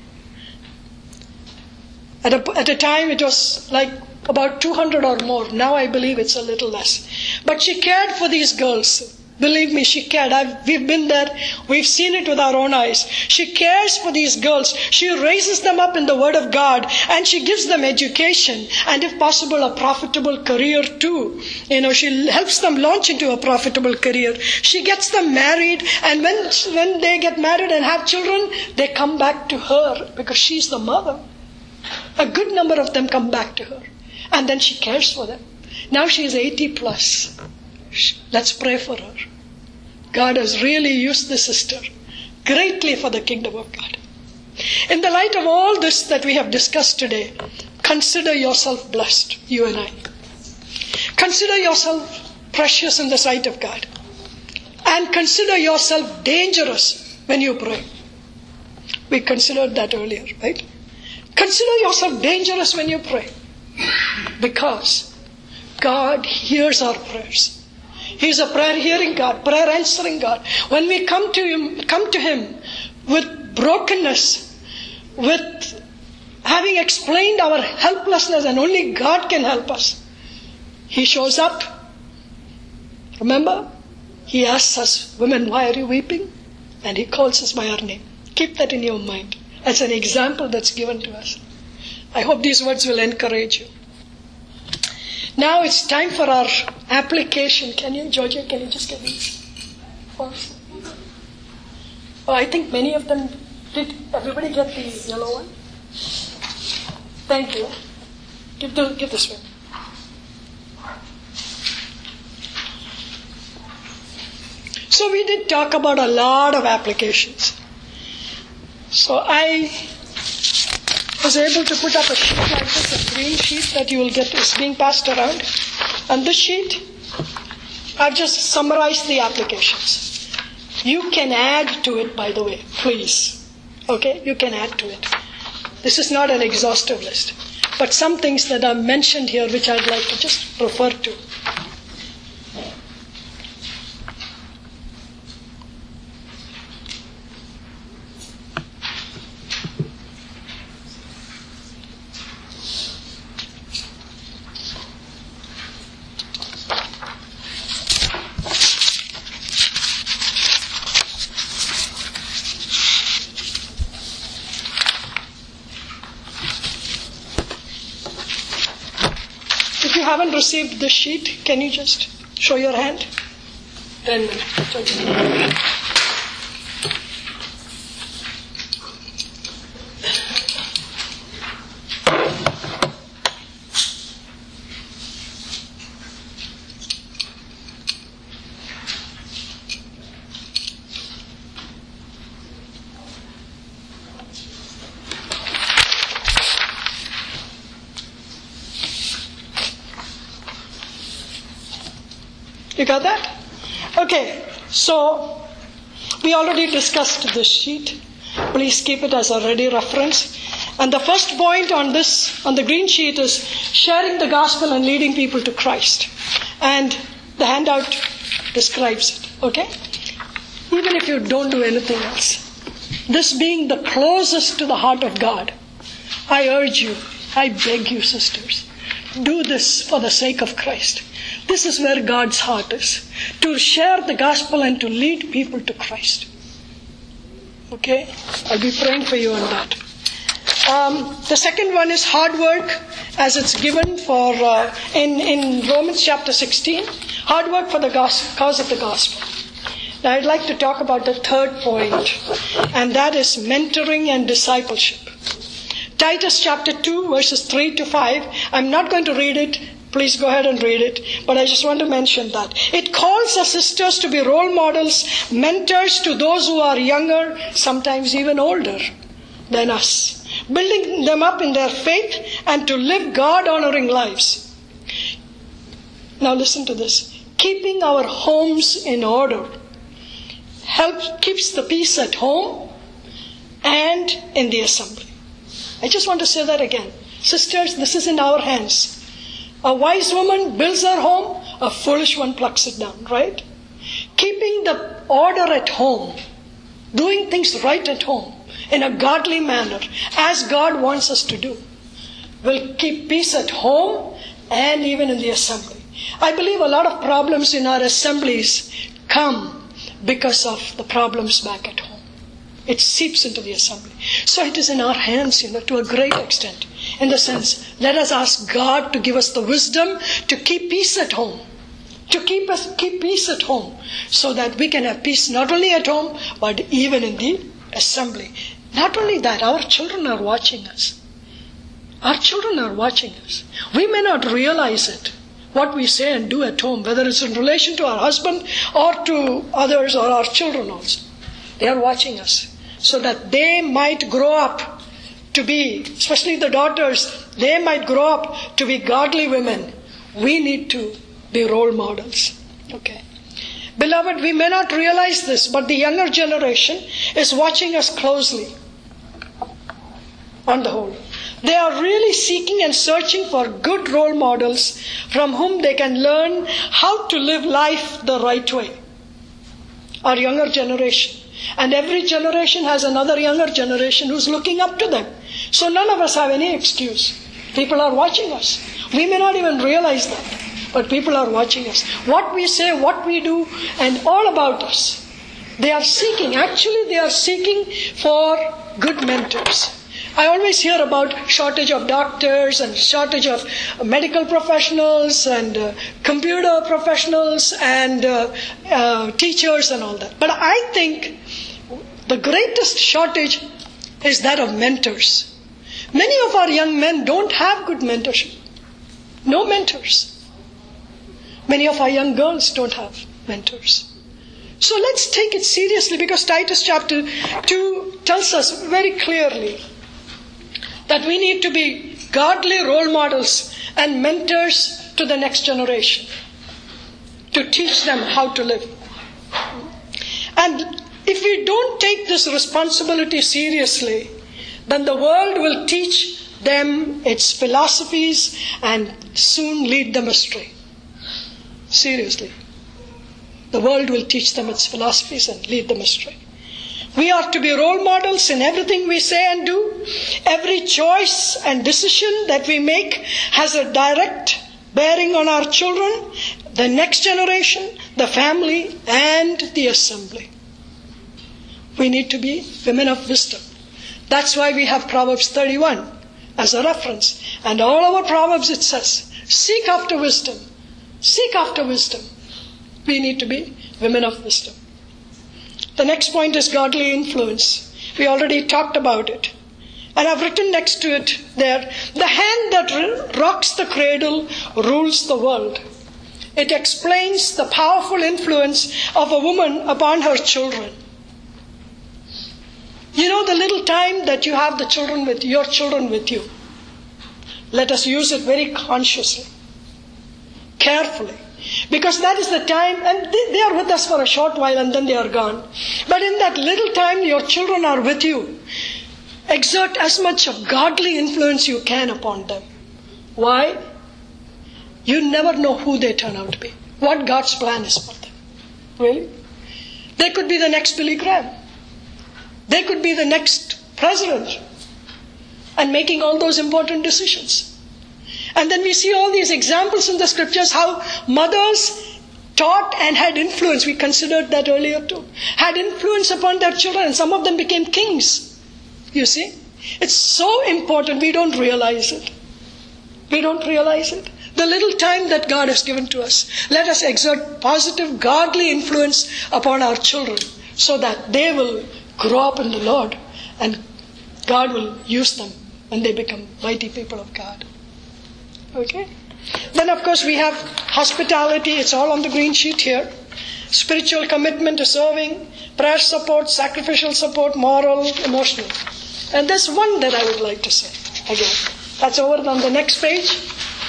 At a time it was like about 200 or more. Now I believe it's a little less. But she cared for these girls. Believe me, she cared. We've been there. We've seen it with our own eyes. She cares for these girls. She raises them up in the Word of God, and she gives them education, and if possible, a profitable career too. She helps them launch into a profitable career. She gets them married, and when they get married and have children, they come back to her because she's the mother. A good number of them come back to her, and then she cares for them. Now she is 80 plus. Let's pray for her. God has really used this sister greatly for the kingdom of God. In the light of all this that we have discussed today, consider yourself blessed, you and I. Consider yourself precious in the sight of God. And consider yourself dangerous when you pray. We considered that earlier, right? Consider yourself dangerous when you pray. Because God hears our prayers. He's a prayer-hearing God, prayer-answering God. When we come to Him with brokenness, with having explained our helplessness, and only God can help us, He shows up. Remember, He asks us, "Women, why are you weeping?" And He calls us by our name. Keep that in your mind. That's an example that's given to us. I hope these words will encourage you. Now it's time for our application. Georgia, can you just get these? Oh, I think many of them did. Everybody get the yellow one? Thank you. Give this one. So we did talk about a lot of applications. So I was able to put up a sheet like this, a green sheet that you will get is being passed around. And this sheet, I've just summarized the applications. You can add to it, by the way, please. Okay, you can add to it. This is not an exhaustive list, but some things that are mentioned here which I'd like to just refer to. you haven't received this sheet, can you just show your hand? Then you got that? Okay, so we already discussed this sheet. Please keep it as a ready reference. And the first point on the green sheet is sharing the gospel and leading people to Christ. And the handout describes it, okay? Even if you don't do anything else. This being the closest to the heart of God, I urge you, I beg you, sisters, do this for the sake of Christ. This is where God's heart is, to share the gospel and to lead people to Christ. Okay? I'll be praying for you on that. The second one is hard work, as it's given for in Romans chapter 16. Hard work for the cause of the gospel. Now I'd like to talk about the third point, and that is mentoring and discipleship. Titus chapter 2, verses 3 to 5. I'm not going to read it. Please go ahead and read it. But I just want to mention that. It calls the sisters to be role models, mentors to those who are younger, sometimes even older than us, building them up in their faith and to live God-honoring lives. Now listen to this. Keeping our homes in order keeps the peace at home and in the assembly. I just want to say that again. Sisters, this is in our hands. A wise woman builds her home, a foolish one plucks it down, right? Keeping the order at home, doing things right at home, in a godly manner, as God wants us to do, will keep peace at home and even in the assembly. I believe a lot of problems in our assemblies come because of the problems back at home. It seeps into the assembly. So it is in our hands, to a great extent. In the sense, let us ask God to give us the wisdom to keep peace at home. To keep peace at home. So that we can have peace not only at home, but even in the assembly. Not only that, our children are watching us. Our children are watching us. We may not realize it, what we say and do at home, whether it's in relation to our husband or to others or our children also. They are watching us. So that they might grow up to be, especially the daughters, they might grow up to be godly women. We need to be role models. Okay. Beloved, we may not realize this, but the younger generation is watching us closely. On the whole. They are really seeking and searching for good role models from whom they can learn how to live life the right way. Our younger generation. And every generation has another younger generation who's looking up to them. So none of us have any excuse. People are watching us. We may not even realize that, but people are watching us. What we say, what we do, and all about us. They are seeking for good mentors. I always hear about shortage of doctors and shortage of medical professionals and computer professionals and teachers and all that. But I think the greatest shortage is that of mentors. Many of our young men don't have good mentorship. No mentors. Many of our young girls don't have mentors. So let's take it seriously, because Titus chapter 2 tells us very clearly that we need to be godly role models and mentors to the next generation, to teach them how to live. And if we don't take this responsibility seriously, then the world will teach them its philosophies and soon lead them astray. Seriously. The world will teach them its philosophies and lead them astray. We are to be role models in everything we say and do. Every choice and decision that we make has a direct bearing on our children, the next generation, the family, and the assembly. We need to be women of wisdom. That's why we have Proverbs 31 as a reference. And all our Proverbs it says, seek after wisdom. Seek after wisdom. We need to be women of wisdom. The next point is godly influence. We already talked about it. And I've written next to it there, the hand that rocks the cradle rules the world. It explains the powerful influence of a woman upon her children. You know, the little time that you have your children with you, let us use it very consciously, carefully. Because that is the time, and they are with us for a short while and then they are gone. But in that little time your children are with you, exert as much of godly influence you can upon them. Why? You never know who they turn out to be, what God's plan is for them. Really? They could be the next Billy Graham. They could be the next president and making all those important decisions. And then we see all these examples in the scriptures how mothers taught and had influence. We considered that earlier too. Had influence upon their children, and some of them became kings. You see? It's so important. We don't realize it. We don't realize it. The little time that God has given to us, let us exert positive, godly influence upon our children so that they will grow up in the Lord and God will use them when they become mighty people of God. Okay? Then of course we have hospitality. It's all on the green sheet here. Spiritual commitment to serving, prayer support, sacrificial support, moral, emotional. And there's one that I would like to say again. That's over on the next page.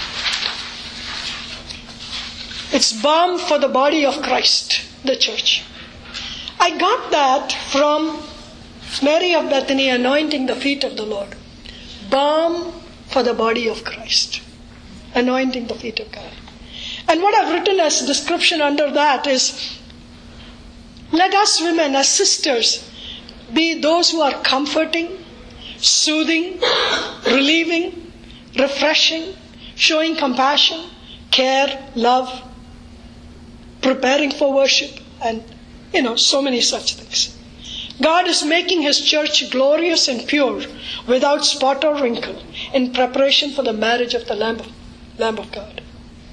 It's balm for the body of Christ, the church. I got that from Mary of Bethany anointing the feet of the Lord. Balm for the body of Christ. Anointing the feet of God. And what I've written as description under that is, let us women as sisters be those who are comforting, soothing, relieving, refreshing, showing compassion, care, love, preparing for worship, and so many such things. God is making His church glorious and pure, without spot or wrinkle, in preparation for the marriage of the Lamb of God.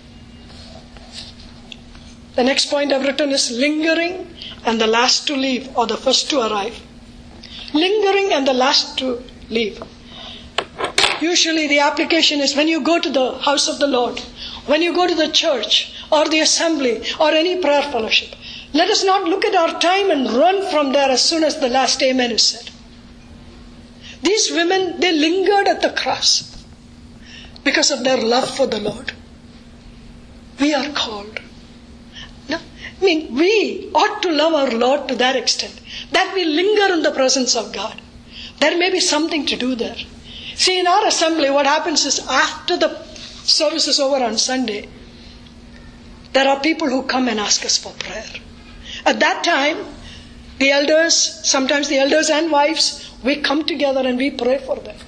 The next point I've written is lingering and the last to leave, or the first to arrive. Lingering and the last to leave. Usually the application is when you go to the house of the Lord, when you go to the church or the assembly or any prayer fellowship, let us not look at our time and run from there as soon as the last amen is said. These women, they lingered at the cross because of their love for the Lord. We are called. No, we ought to love our Lord to that extent that we linger in the presence of God. There may be something to do there. See, in our assembly, what happens is after the service is over on Sunday, there are people who come and ask us for prayer. At that time, the elders, sometimes the elders and wives, we come together and we pray for them.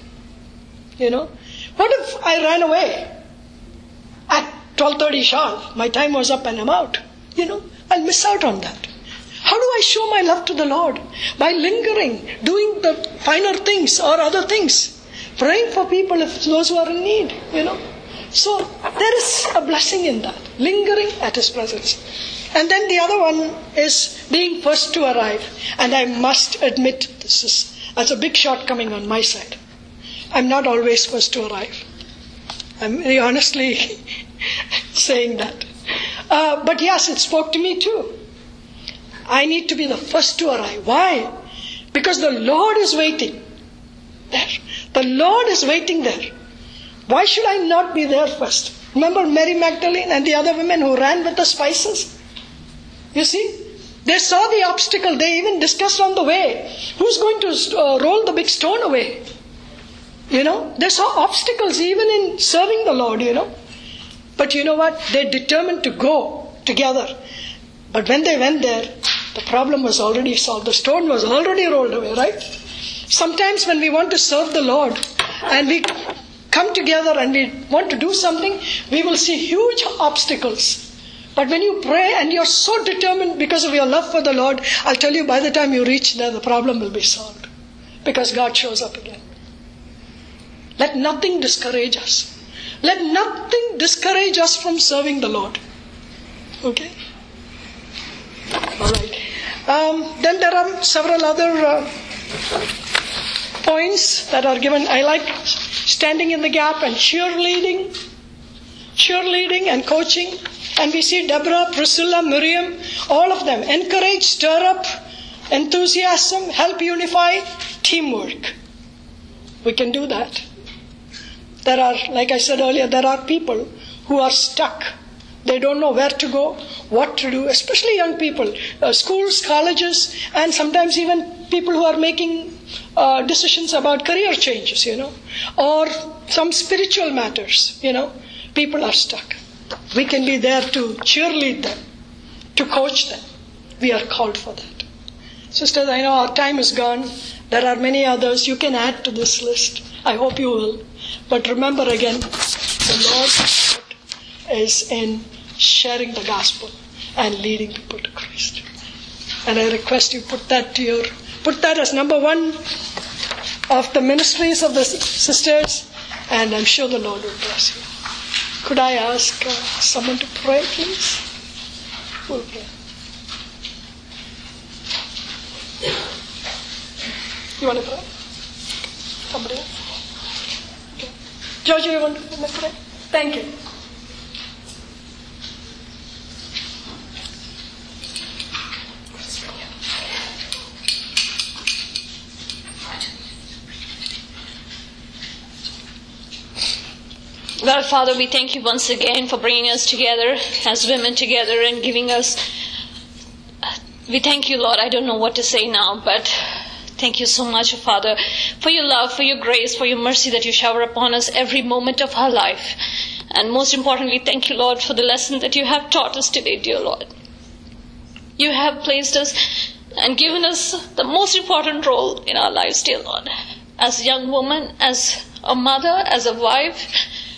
What if I ran away at 12:30 sharp? My time was up and I'm out. I'll miss out on that. How do I show my love to the Lord? By lingering, doing the finer things or other things. Praying for people, those who are in need, So there is a blessing in that. Lingering at His presence. And then the other one is being first to arrive. And I must admit, that's a big shortcoming on my side. I'm not always first to arrive. I'm very honestly saying that. But yes, it spoke to me too. I need to be the first to arrive. Why? Because the Lord is waiting there. The Lord is waiting there. Why should I not be there first? Remember Mary Magdalene and the other women who ran with the spices? You see? They saw the obstacle. They even discussed on the way, who's going to roll the big stone away? They saw obstacles even in serving the Lord, But you know what? They determined to go together. But when they went there, the problem was already solved. The stone was already rolled away, right? Sometimes when we want to serve the Lord and we come together and we want to do something, we will see huge obstacles. But when you pray and you're so determined because of your love for the Lord, I'll tell you, by the time you reach there, the problem will be solved. Because God shows up again. Let nothing discourage us. Let nothing discourage us from serving the Lord. Okay? All right. Then there are several other points that are given. I like standing in the gap and cheerleading and coaching. And we see Deborah, Priscilla, Miriam, all of them encourage, stir up, enthusiasm, help unify, teamwork. We can do that. There are, like I said earlier, there are people who are stuck. They don't know where to go, what to do, especially young people, schools, colleges, and sometimes even people who are making decisions about career changes, or some spiritual matters, People are stuck. We can be there to cheerlead them, to coach them. We are called for that. Sisters, I know our time is gone. There are many others you can add to this list. I hope you will. But remember again, the Lord's part is in sharing the gospel and leading people to Christ. And I request you put that as number one of the ministries of the sisters, and I'm sure the Lord will bless you. Could I ask someone to pray, please? We'll pray. You want to pray? Somebody else? Okay. Georgia, you want to pray? Thank you. Well, Father, we thank you once again for bringing us together as women together and giving us. We thank you, Lord. I don't know what to say now, but thank you so much, Father, for your love, for your grace, for your mercy that you shower upon us every moment of our life. And most importantly, thank you, Lord, for the lesson that you have taught us today, dear Lord. You have placed us and given us the most important role in our lives, dear Lord. As a young woman, as a mother, as a wife,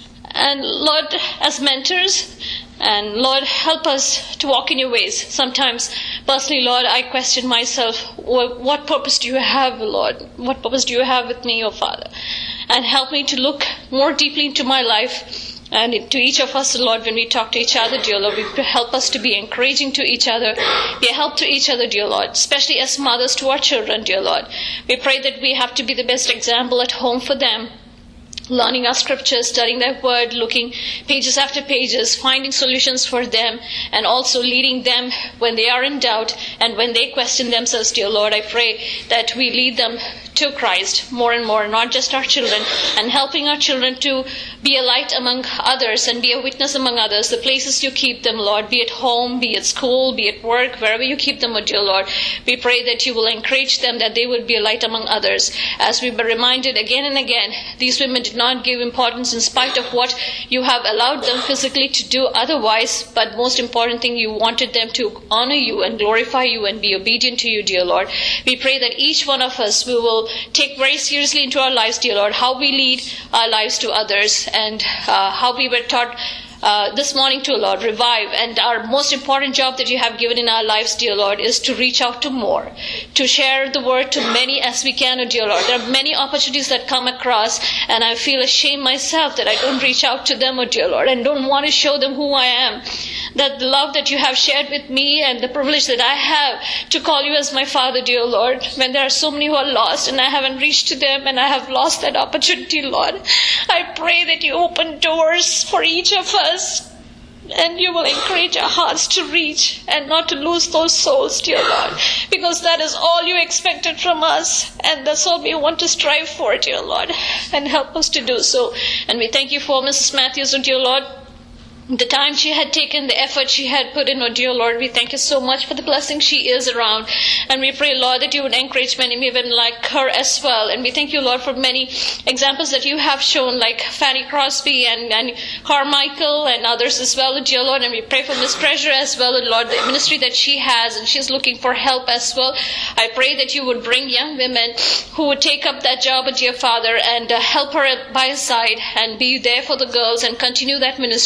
and Lord, as mentors, and Lord, help us to walk in your ways. Sometimes, personally, Lord, I question myself, what purpose do you have, Lord? What purpose do you have with me, oh Father? And help me to look more deeply into my life and to each of us, Lord, when we talk to each other, dear Lord. Help us to be encouraging to each other, be a help to each other, dear Lord, especially as mothers to our children, dear Lord. We pray that we have to be the best example at home for them, learning our scriptures, studying their word, looking pages after pages, finding solutions for them, and also leading them when they are in doubt and when they question themselves, dear Lord. I pray that we lead them to Christ more and more, not just our children, and helping our children to be a light among others and be a witness among others, the places you keep them, Lord, be it home, be it school, be it work, wherever you keep them, oh dear Lord. We pray that you will encourage them, that they would be a light among others. As we were reminded again and again, these women did not give importance in spite of what you have allowed them physically to do otherwise, but most important thing, you wanted them to honor you and glorify you and be obedient to you, dear Lord. We pray that each one of us, we will take very seriously into our lives, dear Lord, how we lead our lives to others, and how we were taught this morning to, Lord, revive. And our most important job that you have given in our lives, dear Lord, is to reach out to more, to share the word to many as we can, oh dear Lord. There are many opportunities that come across, and I feel ashamed myself that I don't reach out to them, oh dear Lord, and don't want to show them who I am. That the love that you have shared with me and the privilege that I have to call you as my Father, dear Lord, when there are so many who are lost and I haven't reached to them and I have lost that opportunity, Lord. I pray that you open doors for each of us, and you will encourage our hearts to reach and not to lose those souls, dear Lord, because that is all you expected from us, and that's all we want to strive for, dear Lord, and help us to do so. And we thank you for Mrs. Matthews, oh dear Lord, the time she had taken, the effort she had put in, oh dear Lord. We thank you so much for the blessing she is around. And we pray, Lord, that you would encourage many women like her as well. And we thank you, Lord, for many examples that you have shown, like Fanny Crosby and Carmichael and others as well, oh dear Lord. And we pray for Miss Treasure as well, oh Lord, the ministry that she has, and she's looking for help as well. I pray that you would bring young women who would take up that job, oh dear Father, and help her by her side and be there for the girls and continue that ministry, oh dear Lord.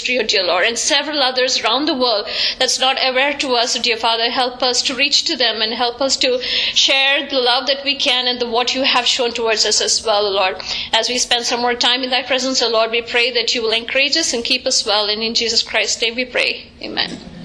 Lord, and several others around the world that's not aware to us, dear Father. Help us to reach to them and help us to share the love that we can and what you have shown towards us as well, Lord. As we spend some more time in thy presence, Lord, we pray that you will encourage us and keep us well. And in Jesus Christ's name we pray. Amen.